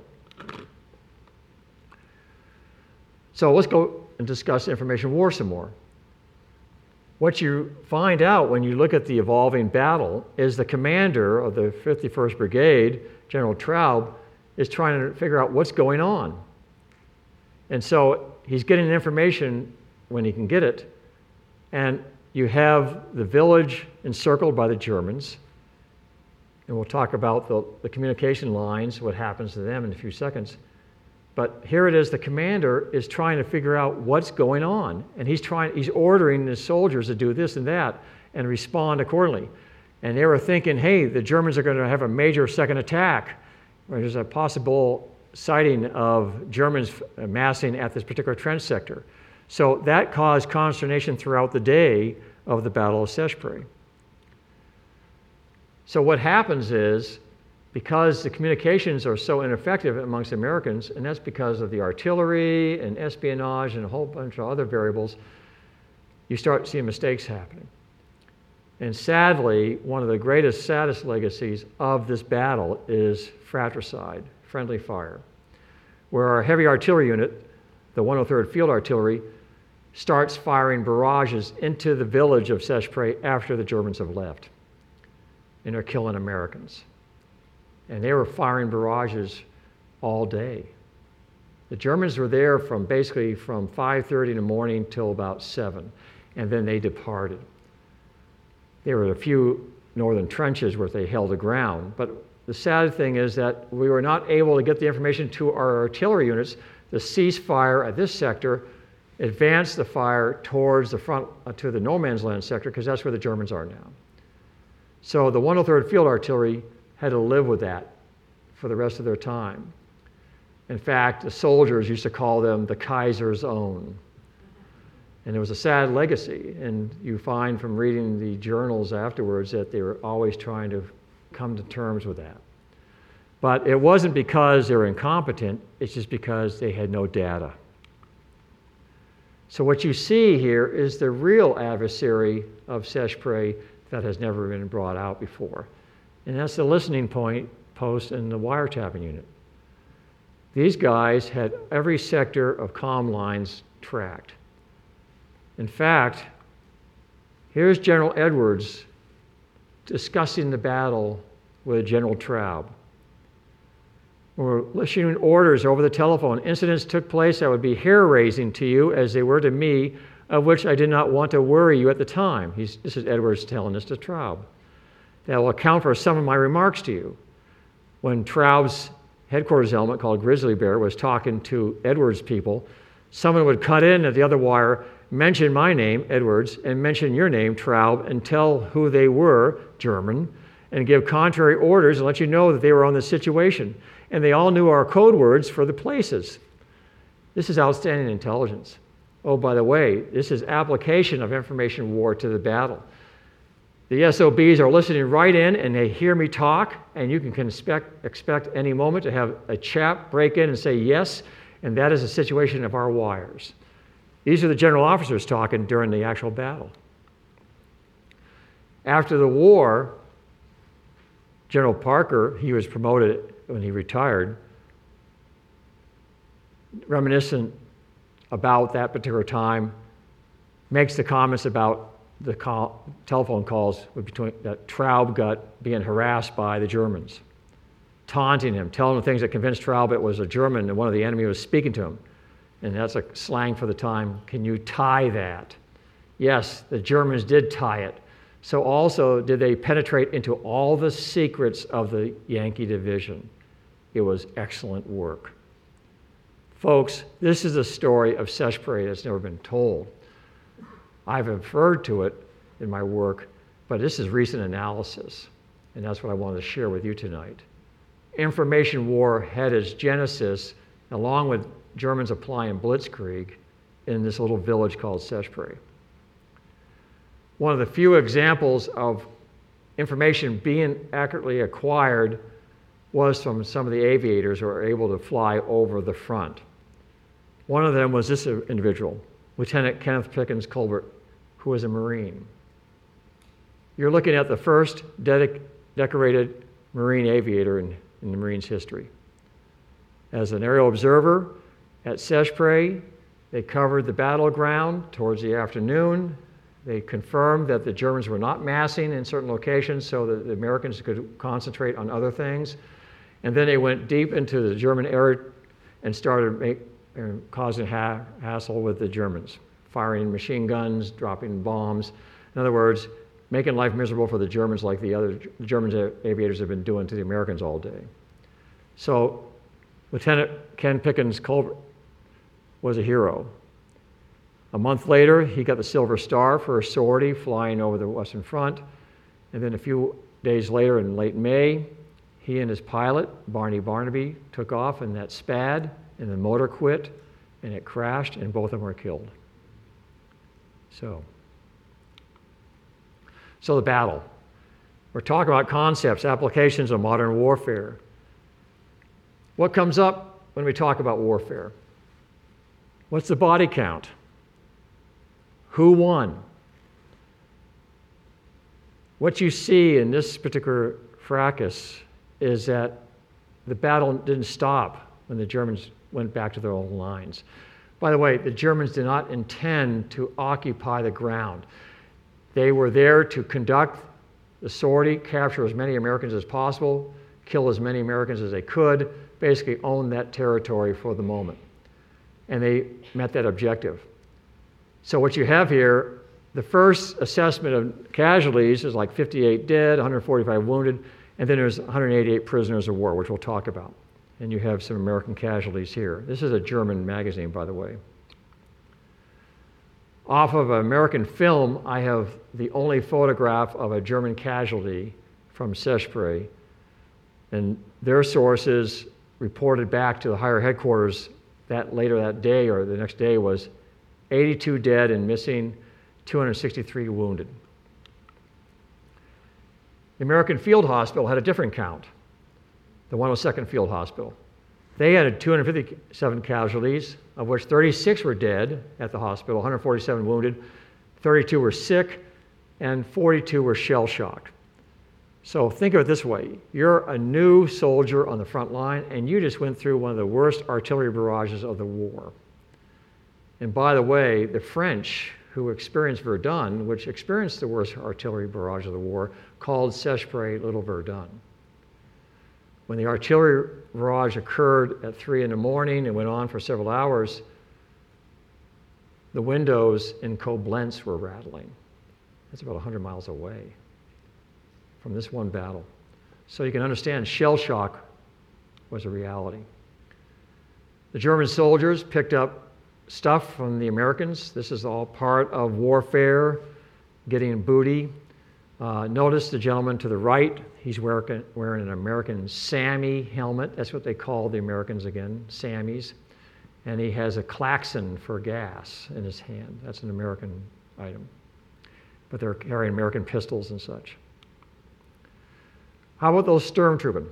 [SPEAKER 3] So let's go and discuss information war some more. What you find out when you look at the evolving battle is the commander of the 51st Brigade, General Traub, is trying to figure out what's going on. And so he's getting information when he can get it, and you have the village encircled by the Germans, and we'll talk about the communication lines, what happens to them in a few seconds. But here it is, the commander is trying to figure out what's going on, and he's ordering his soldiers to do this and that and respond accordingly. And they were thinking, hey, the Germans are going to have a major second attack. There's a possible sighting of Germans massing at this particular trench sector. So that caused consternation throughout the day of the Battle of Seicheprey. So what happens is, because the communications are so ineffective amongst Americans, and that's because of the artillery and espionage and a whole bunch of other variables, you start seeing mistakes happening. And sadly, one of the greatest, saddest legacies of this battle is fratricide, friendly fire, where our heavy artillery unit, the 103rd Field Artillery, starts firing barrages into the village of Seicheprey after the Germans have left. And they're killing Americans. And they were firing barrages all day. The Germans were there from 5:30 in the morning till about 7, and then they departed. There were a few northern trenches where they held the ground, but the sad thing is that we were not able to get the information to our artillery units to cease fire at this sector, advance the fire towards the front to the no man's land sector, because that's where the Germans are now. So the 103rd Field Artillery had to live with that for the rest of their time. In fact, the soldiers used to call them the Kaiser's own. And it was a sad legacy, and you find from reading the journals afterwards that they were always trying to come to terms with that. But it wasn't because they were incompetent, it's just because they had no data. So what you see here is the real adversary of Seicheprey that has never been brought out before. And that's the listening post and the wiretapping unit. These guys had every sector of comm lines tracked. In fact, here's General Edwards discussing the battle with General Traub. We're issuing orders over the telephone. Incidents took place that would be hair-raising to you as they were to me, of which I did not want to worry you at the time. This is Edwards telling this to Traub. That will account for some of my remarks to you. When Traub's headquarters element called Grizzly Bear was talking to Edwards' people, someone would cut in at the other wire, mention my name, Edwards, and mention your name, Traub, and tell who they were, German, and give contrary orders and let you know that they were on the situation. And they all knew our code words for the places. This is outstanding intelligence. Oh, by the way, this is application of information war to the battle. The SOBs are listening right in, and they hear me talk, and you can expect any moment to have a chap break in and say yes, and that is the situation of our wires. These are the general officers talking during the actual battle. After the war, General Parker, he was promoted when he retired, reminiscent about that particular time, makes the comments about the telephone calls between that Traub got being harassed by the Germans, taunting him, telling him things that convinced Traub it was a German and one of the enemy was speaking to him. And that's a slang for the time. Can you tie that? Yes, the Germans did tie it. So also did they penetrate into all the secrets of the Yankee division. It was excellent work. Folks, this is a story of Seicheprey that's never been told. I've referred to it in my work, but this is recent analysis, and that's what I wanted to share with you tonight. Information war had its genesis, along with Germans applying blitzkrieg, in this little village called Seicheprey. One of the few examples of information being accurately acquired was from some of the aviators who were able to fly over the front. One of them was this individual, Lieutenant Kenneth Pickens Colbert, who was a Marine. You're looking at the first decorated Marine aviator in the Marines' history. As an aerial observer at Seicheprey, they covered the battleground towards the afternoon. They confirmed that the Germans were not massing in certain locations so that the Americans could concentrate on other things. And then they went deep into the German area and started causing hassle with the Germans, firing machine guns, dropping bombs. In other words, making life miserable for the Germans like the other German aviators have been doing to the Americans all day. So Lieutenant Ken Pickens Colbert was a hero. A month later, he got the Silver Star for a sortie flying over the Western Front. And then a few days later, in late May, he and his pilot, Barney Barnaby, took off in that Spad, and the motor quit, and it crashed, and both of them were killed. So the battle. We're talking about concepts, applications of modern warfare. What comes up when we talk about warfare? What's the body count? Who won? What you see in this particular fracas is that the battle didn't stop when the Germans went back to their own lines. By the way, the Germans did not intend to occupy the ground. They were there to conduct the sortie, capture as many Americans as possible, kill as many Americans as they could, basically own that territory for the moment. And they met that objective. So what you have here, the first assessment of casualties is like 58 dead, 145 wounded, and then there's 188 prisoners of war, which we'll talk about. And you have some American casualties here. This is a German magazine, by the way. Off of American film, I have the only photograph of a German casualty from Seicheprey. And their sources reported back to the higher headquarters that later that day or the next day was 82 dead and missing, 263 wounded. The American Field Hospital had a different count, the 102nd Field Hospital. They had 257 casualties, of which 36 were dead at the hospital, 147 wounded, 32 were sick, and 42 were shell-shocked. So think of it this way. You're a new soldier on the front line, and you just went through one of the worst artillery barrages of the war. And by the way, the French, who experienced Verdun, which experienced the worst artillery barrage of the war, called Seicheprey Little Verdun. When the artillery barrage occurred at 3 in the morning and went on for several hours, the windows in Koblenz were rattling. That's about 100 miles away from this one battle. So you can understand shell shock was a reality. The German soldiers picked up stuff from the Americans. This is all part of warfare, getting booty. Notice the gentleman to the right. He's wearing an American SAMI helmet. That's what they call the Americans again, SAMIs. And he has a klaxon for gas in his hand. That's an American item. but they're carrying American pistols and such. How about those Sturmtruppen?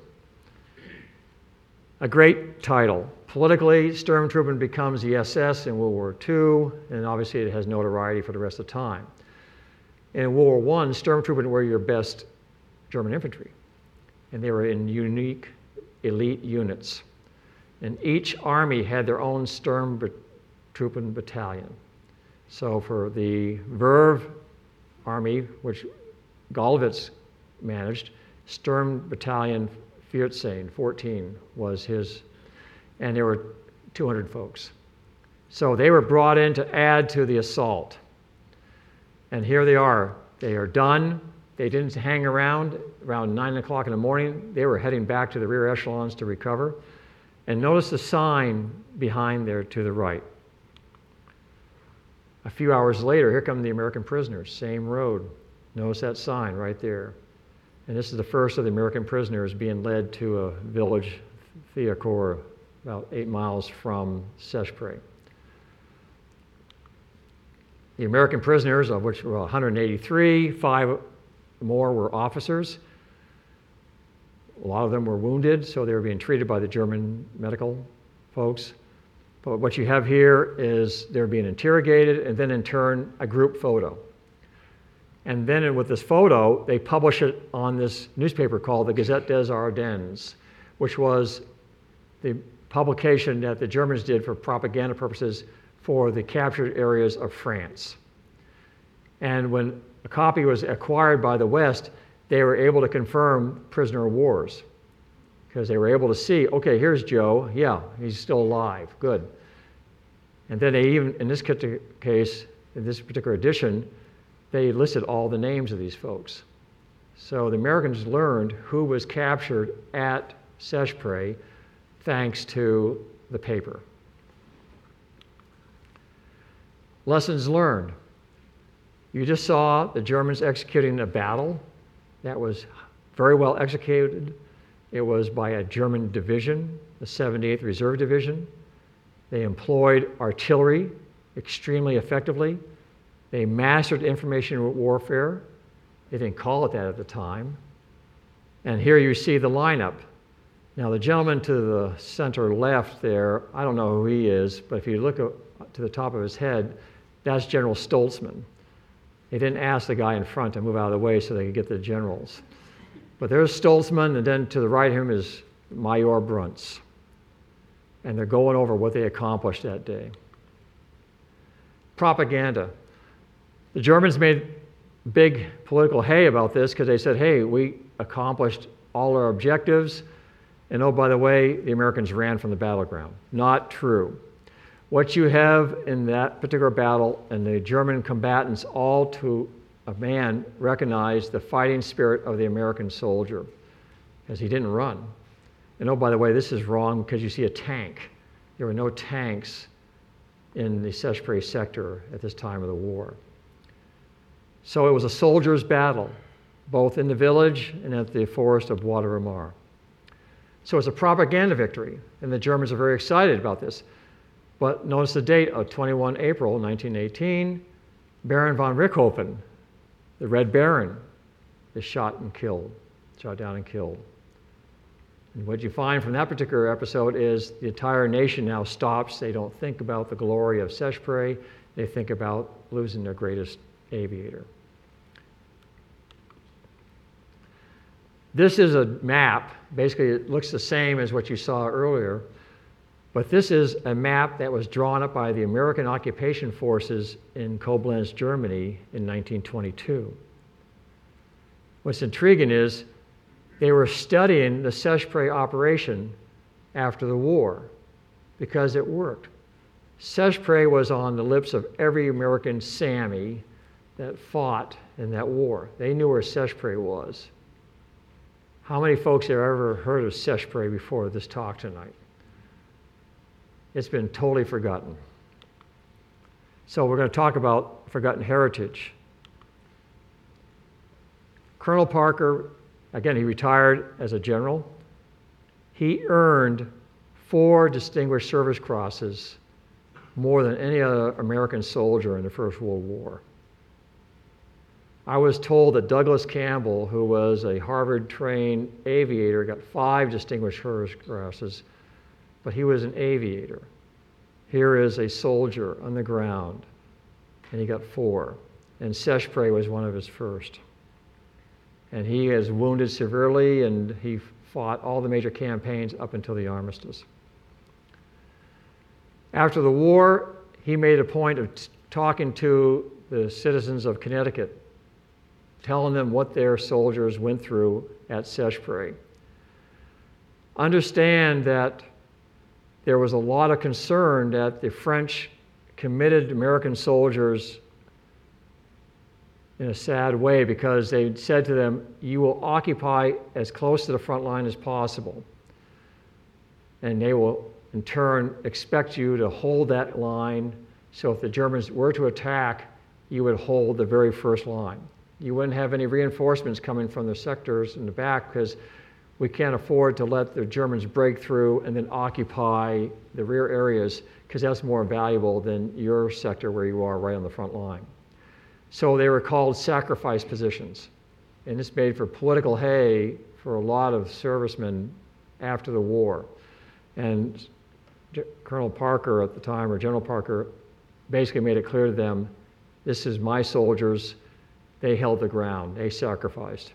[SPEAKER 3] A great title. Politically, Sturmtruppen becomes the SS in World War II, and obviously it has notoriety for the rest of the time. In World War I, Sturmtruppen were your best German infantry, and they were in unique elite units. And each army had their own Sturmtruppen battalion. So for the Verve Army, which Gallwitz managed, Sturm Battalion 14 was his, and there were 200 folks. So they were brought in to add to the assault. And here they are. They are done. They didn't hang around 9 o'clock in the morning. They were heading back to the rear echelons to recover. And notice the sign behind there to the right. A few hours later, here come the American prisoners, same road. Notice that sign right there. And this is the first of the American prisoners being led to a village, Thiaucourt, about 8 miles from Seicheprey. The American prisoners, of which were 183, 5 more were officers. A lot of them were wounded, so they were being treated by the German medical folks. But what you have here is they're being interrogated, and then in turn, a group photo. And then with this photo, they publish it on this newspaper called the Gazette des Ardennes, which was the publication that the Germans did for propaganda purposes for the captured areas of France. And when a copy was acquired by the West, they were able to confirm prisoner of wars, because they were able to see, okay, here's Joe, yeah, he's still alive, good. And then they even, in this case, in this particular edition, they listed all the names of these folks. So the Americans learned who was captured at Seicheprey thanks to the paper. Lessons learned. You just saw the Germans executing a battle that was very well executed. It was by a German division, the 78th Reserve Division. They employed artillery extremely effectively. They mastered information warfare. They didn't call it that at the time. And here you see the lineup. Now the gentleman to the center left there, I don't know who he is, but if you look to the top of his head, that's General Stoltzman. They didn't ask the guy in front to move out of the way so they could get the generals. But there's Stoltzman, and then to the right of him is Major Bruntz. And they're going over what they accomplished that day. Propaganda. The Germans made big political hay about this because they said, hey, we accomplished all our objectives, and oh, by the way, the Americans ran from the battleground. Not true. What you have in that particular battle, and the German combatants all to a man recognized the fighting spirit of the American soldier, as he didn't run. And oh, by the way, this is wrong because you see a tank. There were no tanks in the Seicheprey sector at this time of the war. So it was a soldier's battle, both in the village and at the forest of Bois de Ramar. So it's a propaganda victory, and the Germans are very excited about this. But notice the date of 21 April 1918, Baron von Richthofen, the Red Baron, is shot down and killed. And what you find from that particular episode is the entire nation now stops. They don't think about the glory of Seicheprey. They think about losing their greatest aviator. This is a map. Basically, it looks the same as what you saw earlier, but this is a map that was drawn up by the American occupation forces in Koblenz, Germany in 1922. What's intriguing is they were studying the Seicheprey operation after the war because it worked. Seicheprey was on the lips of every American Sammy that fought in that war. They knew where Seicheprey was. How many folks have ever heard of Seicheprey before this talk tonight? It's been totally forgotten. So we're going to talk about forgotten heritage. Colonel Parker, again, he retired as a general. He earned 4 Distinguished Service Crosses, more than any other American soldier in the First World War. I was told that Douglas Campbell, who was a Harvard-trained aviator, got 5 Distinguished Service Crosses, but he was an aviator. Here is a soldier on the ground, and he got 4. And Seicheprey was one of his first. And he is wounded severely, and he fought all the major campaigns up until the armistice. After the war, he made a point of talking to the citizens of Connecticut, telling them what their soldiers went through at Seicheprey. Understand that there was a lot of concern that the French committed American soldiers in a sad way, because they said to them, you will occupy as close to the front line as possible, and they will in turn expect you to hold that line, so if the Germans were to attack, you would hold the very first line. You wouldn't have any reinforcements coming from the sectors in the back, because we can't afford to let the Germans break through and then occupy the rear areas, because that's more valuable than your sector where you are right on the front line. So they were called sacrifice positions. And this made for political hay for a lot of servicemen after the war. And Colonel Parker at the time, or General Parker, basically made it clear to them, this is my soldiers. They held the ground. They sacrificed.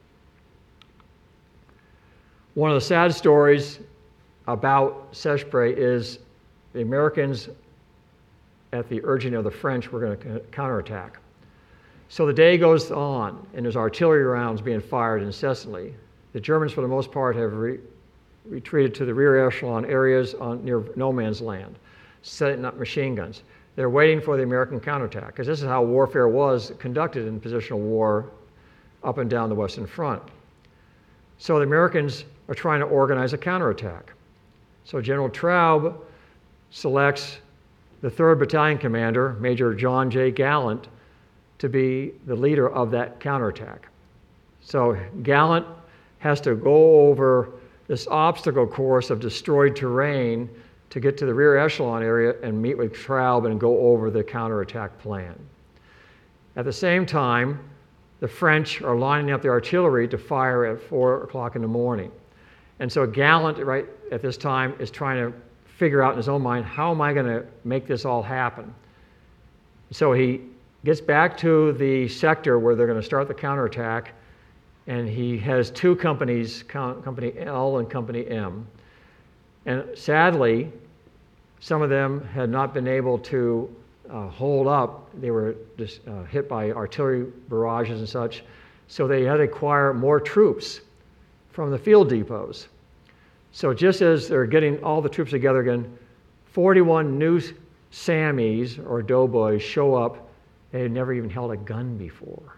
[SPEAKER 3] One of the sad stories about Seicheprey is the Americans, at the urging of the French, were going to counterattack. So the day goes on, and there's artillery rounds being fired incessantly. The Germans, for the most part, have retreated to the rear echelon areas near no man's land, setting up machine guns. They're waiting for the American counterattack, because this is how warfare was conducted in positional war up and down the Western Front. So the Americans are trying to organize a counterattack. So General Traub selects the 3rd Battalion commander, Major John J. Gallant, to be the leader of that counterattack. So Gallant has to go over this obstacle course of destroyed terrain to get to the rear echelon area and meet with Traub and go over the counterattack plan. At the same time, the French are lining up the artillery to fire at 4 o'clock in the morning. And so Gallant, right at this time, is trying to figure out in his own mind, how am I going to make this all happen? So he gets back to the sector where they're going to start the counterattack, and he has 2 companies, Company L and Company M. And sadly, some of them had not been able to hold up. They were just hit by artillery barrages and such. So they had to acquire more troops from the field depots. So just as they're getting all the troops together again, 41 new Sammies or doughboys show up. They had never even held a gun before.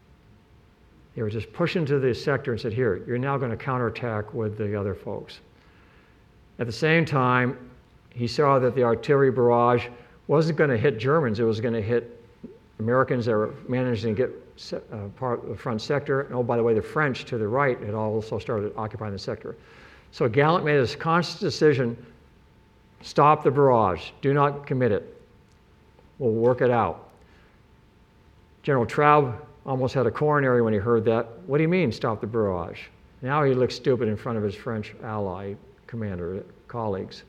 [SPEAKER 3] They were just pushed into the sector and said, here, you're now going to counterattack with the other folks. At the same time, he saw that the artillery barrage wasn't going to hit Germans. It was going to hit Americans that were managing to get part of the front sector. And oh, by the way, the French to the right had also started occupying the sector. So Gallant made this conscious decision, stop the barrage. Do not commit it. We'll work it out. General Traub almost had a coronary when he heard that. What do you mean, stop the barrage? Now he looks stupid in front of his French ally commander colleagues.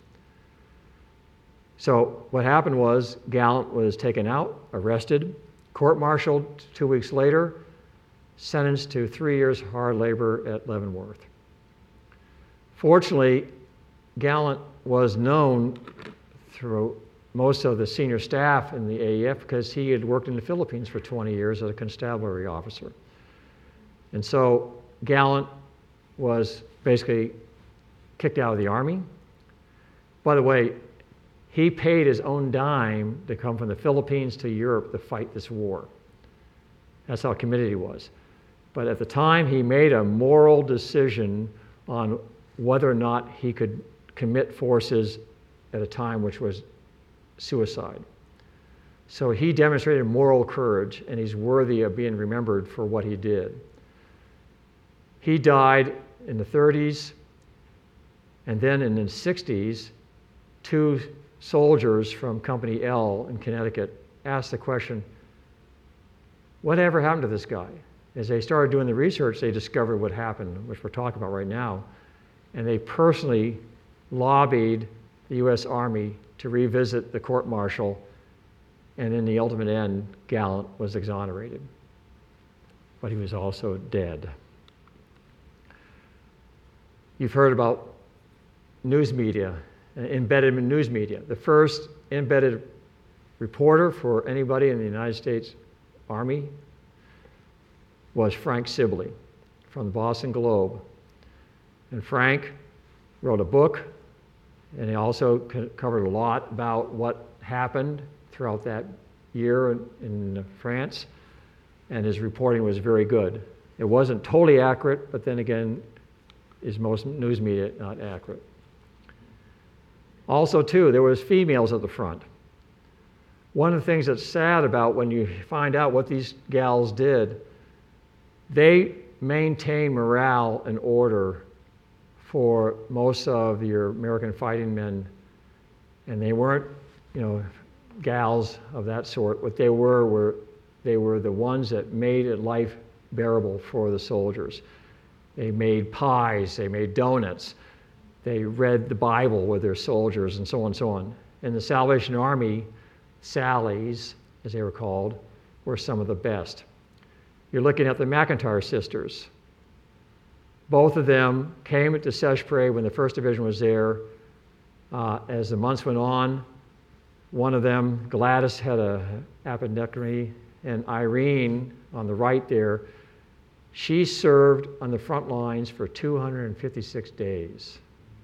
[SPEAKER 3] So what happened was Gallant was taken out, arrested, court-martialed 2 weeks later, sentenced to 3 years hard labor at Leavenworth. Fortunately, Gallant was known through most of the senior staff in the AEF because he had worked in the Philippines for 20 years as a constabulary officer. And so Gallant was basically kicked out of the Army. By the way, he paid his own dime to come from the Philippines to Europe to fight this war. That's how committed he was. But at the time, he made a moral decision on whether or not he could commit forces at a time which was suicide. So he demonstrated moral courage, and he's worthy of being remembered for what he did. He died in the 30s, and then in the 60s, 2 soldiers from Company L in Connecticut asked the question, whatever happened to this guy? As they started doing the research, they discovered what happened, which we're talking about right now. And they personally lobbied the U.S. Army to revisit the court-martial, and in the ultimate end, Gallant was exonerated. But he was also dead. You've heard about news media, embedded news media. The first embedded reporter for anybody in the United States Army was Frank Sibley from the Boston Globe. And Frank wrote a book, and he also covered a lot about what happened throughout that year in France, and his reporting was very good. It wasn't totally accurate, but then again, is most news media not accurate? Also, too, there was females at the front. One of the things that's sad about when you find out what these gals did, they maintained morale and order for most of your American fighting men, and they weren't, gals of that sort. What they were the ones that made life bearable for the soldiers. They made pies, they made donuts, they read the Bible with their soldiers, and so on and so on. And the Salvation Army, Sallies, as they were called, were some of the best. You're looking at the McIntyre sisters. Both of them came to Seicheprey when the 1st Division was there. As the months went on, one of them, Gladys, had an appendectomy, and Irene, on the right there, she served on the front lines for 256 days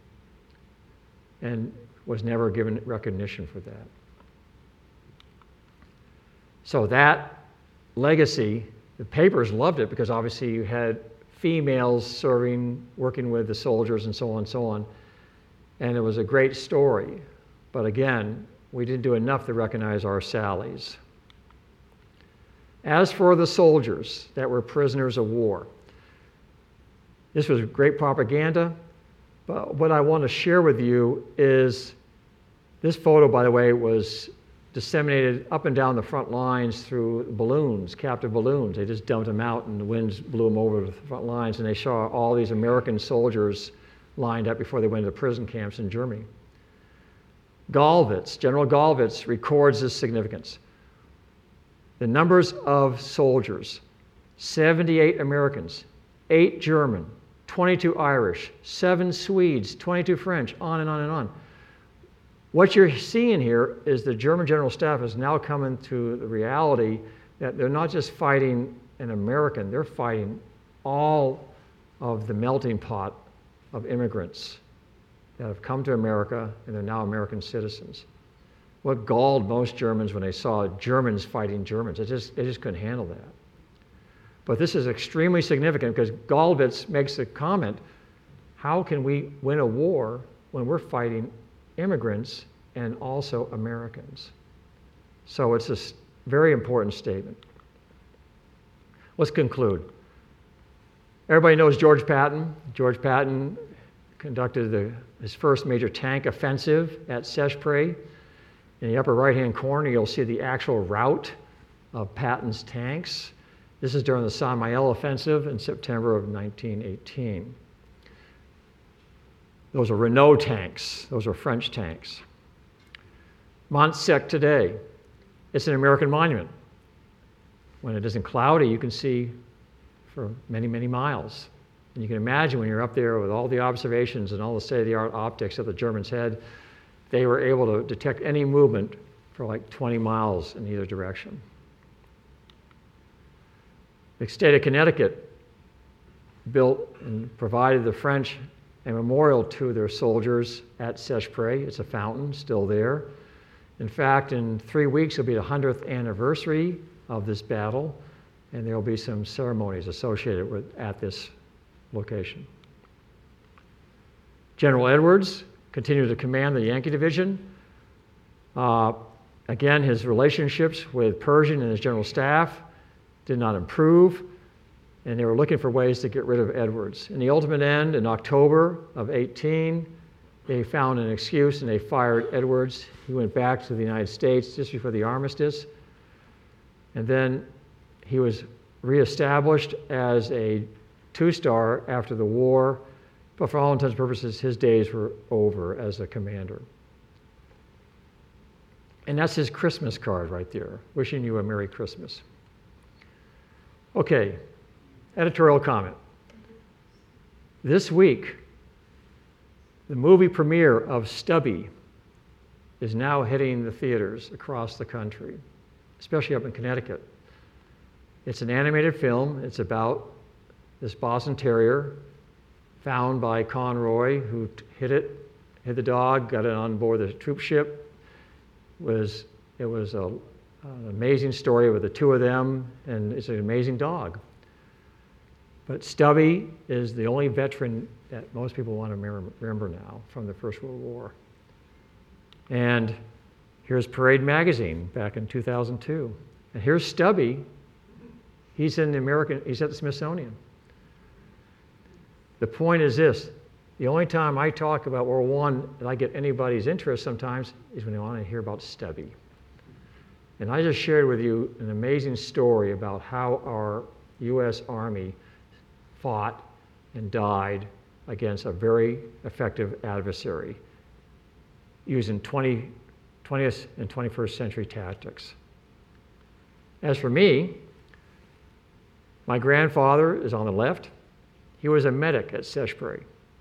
[SPEAKER 3] and was never given recognition for that. So that legacy, the papers loved it because obviously you had females serving, working with the soldiers and so on and so on. And it was a great story. But again, we didn't do enough to recognize our Sallies. As for the soldiers that were prisoners of war, this was great propaganda, but what I want to share with you is this photo, by the way, was disseminated up and down the front lines through balloons, captive balloons. They just dumped them out and the winds blew them over the front lines, and they saw all these American soldiers lined up before they went to prison camps in Germany. Gallwitz, General Gallwitz, records this significance. The numbers of soldiers: 78 Americans, 8 German, 22 Irish, 7 Swedes, 22 French, on and on and on. What you're seeing here is the German General Staff is now coming to the reality that they're not just fighting an American, they're fighting all of the melting pot of immigrants that have come to America and they're now American citizens. What galled most Germans when they saw Germans fighting Germans, they just couldn't handle that. But this is extremely significant because Gallwitz makes the comment, how can we win a war when we're fighting immigrants and also Americans? So it's a very important statement. Let's conclude. Everybody knows George Patton. George Patton conducted his first major tank offensive at Seicheprey. In the upper right-hand corner, you'll see the actual route of Patton's tanks. This is during the Saint-Mihiel offensive in September of 1918. Those are Renault tanks. Those are French tanks. Mont Sec today, it's an American monument. When it isn't cloudy, you can see for many, many miles. And you can imagine when you're up there with all the observations and all the state-of-the-art optics that the Germans had, they were able to detect any movement for like 20 miles in either direction. The state of Connecticut built and provided the French a memorial to their soldiers at Seicheprey. It's a fountain still there. In fact, in 3 weeks, it'll be the 100th anniversary of this battle, and there will be some ceremonies associated at this location. General Edwards continued to command the Yankee Division. Again, his relationships with Pershing and his general staff did not improve, and they were looking for ways to get rid of Edwards. In the ultimate end, in October of 18, they found an excuse and they fired Edwards. He went back to the United States just before the armistice. And then he was reestablished as a two-star after the war, but for all intents and purposes, his days were over as a commander. And that's his Christmas card right there, wishing you a Merry Christmas. Okay, editorial comment. This week, the movie premiere of Stubby is now hitting the theaters across the country, especially up in Connecticut. It's an animated film. It's about this Boston Terrier found by Conroy, who hid the dog, got it on board the troop ship. It was an amazing story with the two of them, and it's an amazing dog. But Stubby is the only veteran that most people want to remember now from the First World War. And here's Parade Magazine back in 2002. And here's Stubby. He's at the Smithsonian. The point is this: the only time I talk about World War I and I get anybody's interest sometimes is when they want to hear about Stubby. And I just shared with you an amazing story about how our U.S. Army fought and died against a very effective adversary using 20th and 21st century tactics. As for me, my grandfather is on the left. He was a medic at Seshbury.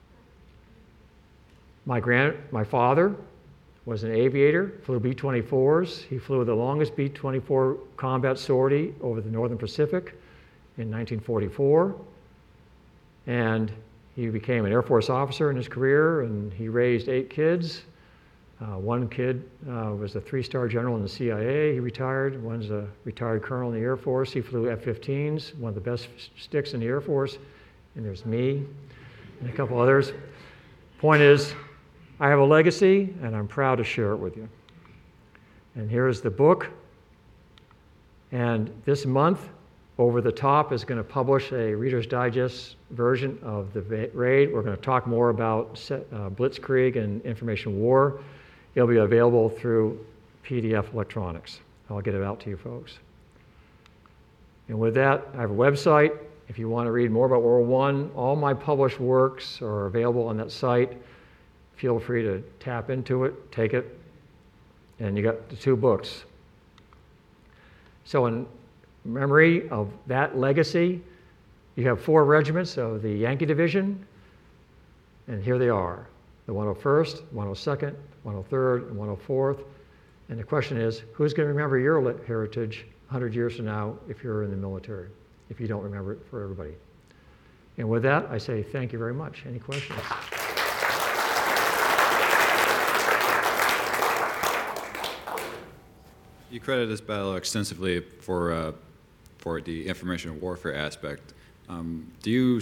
[SPEAKER 3] My father was an aviator, flew B-24s. He flew the longest B-24 combat sortie over the Northern Pacific in 1944. And he became an Air Force officer in his career, and he raised 8 kids. One kid was a 3-star general in the CIA. He retired. One's a retired colonel in the Air Force. He flew F-15s, one of the best sticks in the Air Force. And there's me and a couple others. Point is, I have a legacy, and I'm proud to share it with you. And here's the book. And this month, Over the Top is going to publish a Reader's Digest version of the raid. We're going to talk more about Blitzkrieg and information war. It'll be available through PDF electronics. I'll get it out to you folks. And with that, I have a website. If you want to read more about World War I, all my published works are available on that site. Feel free to tap into it, take it, and you got the 2 books. So in memory of that legacy, you have 4 regiments of the Yankee Division, and here they are: the 101st, 102nd, 103rd, and 104th. And the question is, who's going to remember your heritage 100 years from now if you're in the military, if you don't remember it for everybody? And with that, I say thank you very much. Any questions?
[SPEAKER 4] You credit this battle extensively for the information warfare aspect. Do you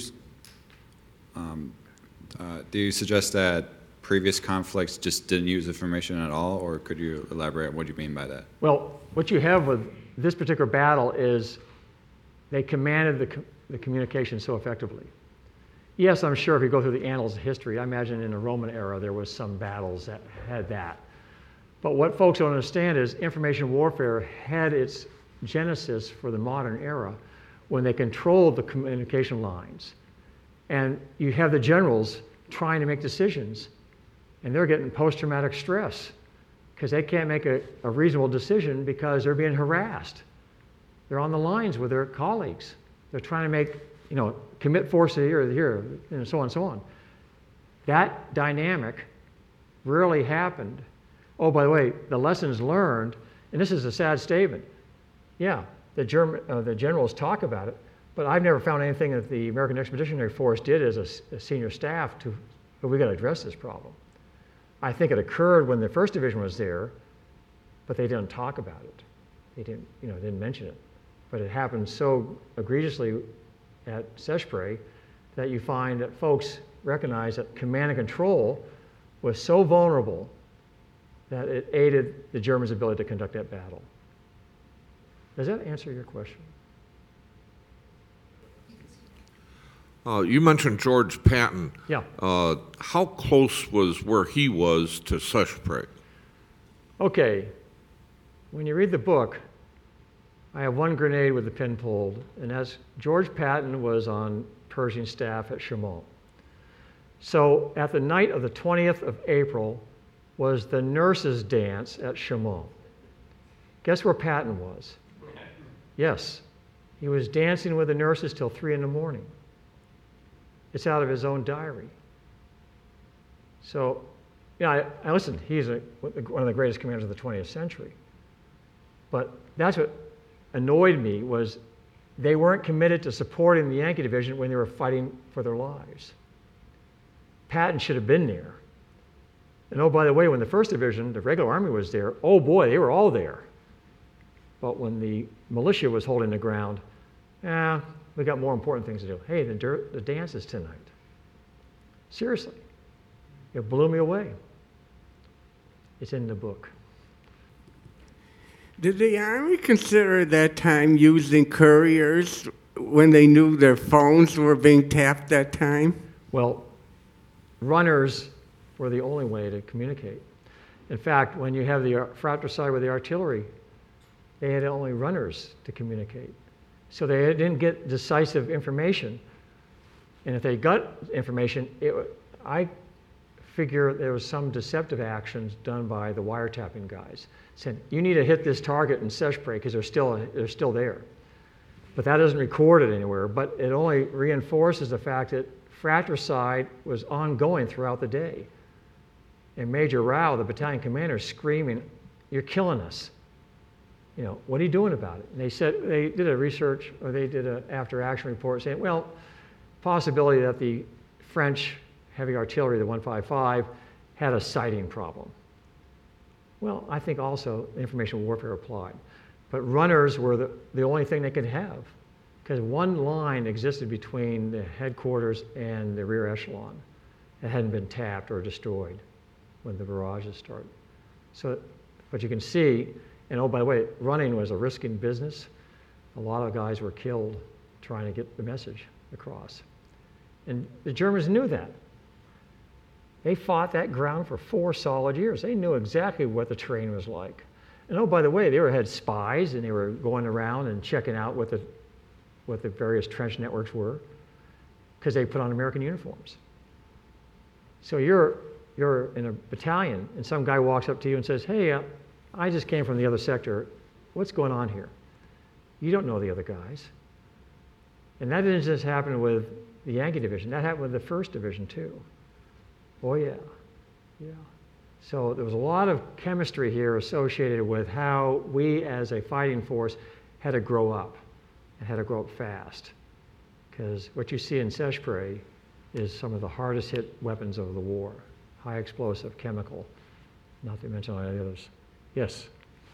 [SPEAKER 4] suggest that previous conflicts just didn't use information at all, or could you elaborate on what you mean by that?
[SPEAKER 3] Well, what you have with this particular battle is they commanded the communication so effectively. Yes, I'm sure if you go through the annals of history, I imagine in the Roman era there was some battles that had that. But what folks don't understand is information warfare had its genesis for the modern era when they controlled the communication lines. And you have the generals trying to make decisions, and they're getting post-traumatic stress because they can't make a reasonable decision because they're being harassed. They're on the lines with their colleagues. They're trying to make, commit force here, and so on and so on. That dynamic rarely happened. Oh, by the way, the lessons learned, and this is a sad statement. Yeah, the generals talk about it, but I've never found anything that the American Expeditionary Force did as a senior staff we got to address this problem. I think it occurred when the 1st Division was there, but they didn't talk about it. They didn't mention it. But it happened so egregiously at Seshbury that you find that folks recognize that command and control was so vulnerable that it aided the Germans' ability to conduct that battle. Does that answer your question?
[SPEAKER 5] You mentioned George Patton.
[SPEAKER 3] Yeah.
[SPEAKER 5] How close was where he was to Seshbury?
[SPEAKER 3] Okay. When you read the book, I have one grenade with the pin pulled, and that's George Patton was on Pershing staff at Chaumont. So at the night of the 20th of April was the nurses' dance at Chaumont. Guess where Patton was? Yes, he was dancing with the nurses till 3 in the morning. It's out of his own diary. So, I listen, he's one of the greatest commanders of the 20th century. But that's what annoyed me was they weren't committed to supporting the Yankee division when they were fighting for their lives. Patton should have been there. And oh, by the way, when the 1st Division, the regular army was there, oh boy, they were all there. But when the militia was holding the ground, we got more important things to do. Hey, the dance is tonight. Seriously. It blew me away. It's in the book.
[SPEAKER 6] Did the Army consider at that time using couriers when they knew their phones were being tapped that time?
[SPEAKER 3] Well, runners were the only way to communicate. In fact, when you have the fratricide with the artillery, they had only runners to communicate. So they didn't get decisive information. And if they got information, I figure there was some deceptive actions done by the wiretapping guys. Said, you need to hit this target in Seicheprey because they're still there. But that isn't recorded anywhere. But it only reinforces the fact that fratricide was ongoing throughout the day. And Major Rao, the battalion commander, screaming, "You're killing us. What are you doing about it?" And they said they did a research, or they did an after-action report saying, well, possibility that the French heavy artillery, the 155, had a sighting problem. Well, I think also information warfare applied. But runners were the only thing they could have, because one line existed between the headquarters and the rear echelon. It hadn't been tapped or destroyed when the barrages started. So, but you can see, and oh, by the way, running was a risking business. A lot of guys were killed trying to get the message across. And the Germans knew that. They fought that ground for 4 solid years. They knew exactly what the terrain was like. And oh, by the way, they had spies, and they were going around and checking out what the various trench networks were, because they put on American uniforms. So you're in a battalion, and some guy walks up to you and says, "Hey, I just came from the other sector. What's going on here?" You don't know the other guys. And that didn't just happen with the Yankee Division. That happened with the 1st Division, too. Oh, yeah. So there was a lot of chemistry here associated with how we as a fighting force had to grow up, and had to grow up fast. Because what you see in Seicheprey is some of the hardest hit weapons of the war. High explosive, chemical, not to mention all the others. Yes?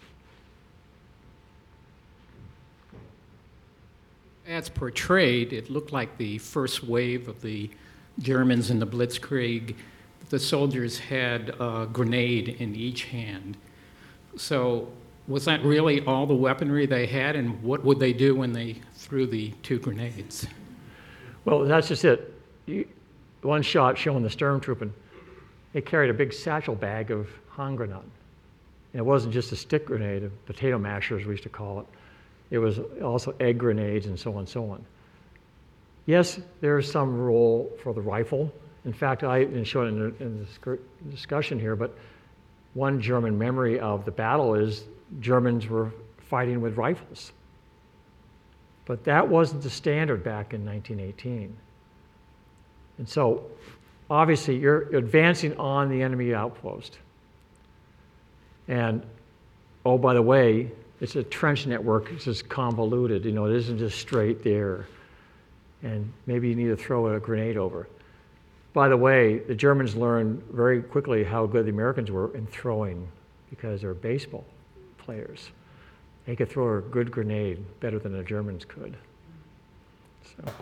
[SPEAKER 7] As portrayed, it looked like the first wave of the Germans in the Blitzkrieg. The soldiers had a grenade in each hand. So was that really all the weaponry they had, and what would they do when they threw the 2 grenades?
[SPEAKER 3] Well, that's just it. One shot showing the stormtrooper, they carried a big satchel bag of Handgranaten. And it wasn't just a stick grenade, a potato masher, as we used to call it. It was also egg grenades and so on and so on. Yes, there's some role for the rifle. In fact, I didn't show it in the discussion here, but one German memory of the battle is Germans were fighting with rifles. But that wasn't the standard back in 1918. And so, obviously, you're advancing on the enemy outpost. And, oh, by the way, it's a trench network. It's just convoluted. It isn't just straight there. And maybe you need to throw a grenade over. By the way, the Germans learned very quickly how good the Americans were in throwing, because they're baseball players. They could throw a good grenade better than the Germans could. So.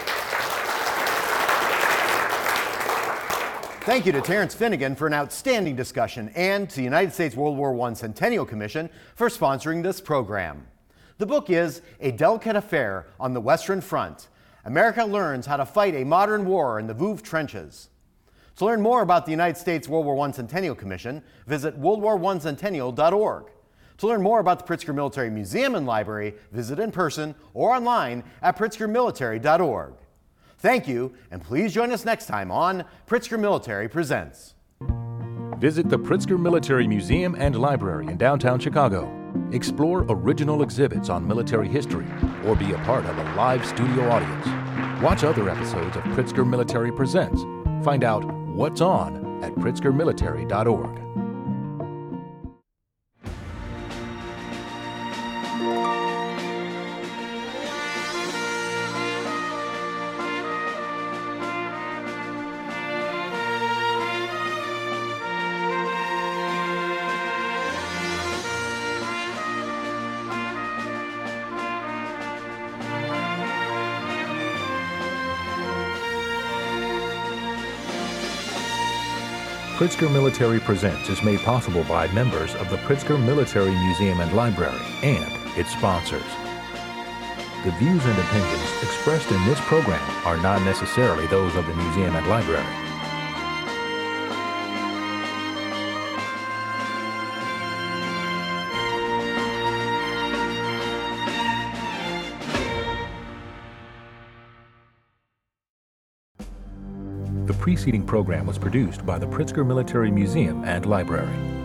[SPEAKER 2] Thank you to Terrence Finnegan for an outstanding discussion, and to the United States World War I Centennial Commission for sponsoring this program. The book is A Delicate Affair on the Western Front. America learns how to fight a modern war in the Vouve trenches. To learn more about the United States World War I Centennial Commission, visit worldwar1centennial.org. To learn more about the Pritzker Military Museum and Library, visit in person or online at pritzkermilitary.org. Thank you, and please join us next time on Pritzker Military Presents.
[SPEAKER 1] Visit the Pritzker Military Museum and Library in downtown Chicago. Explore original exhibits on military history or be a part of a live studio audience. Watch other episodes of Pritzker Military Presents. Find out what's on at pritzkermilitary.org. Pritzker Military Presents is made possible by members of the Pritzker Military Museum and Library and its sponsors. The views and opinions expressed in this program are not necessarily those of the museum and library. The preceding program was produced by the Pritzker Military Museum and Library.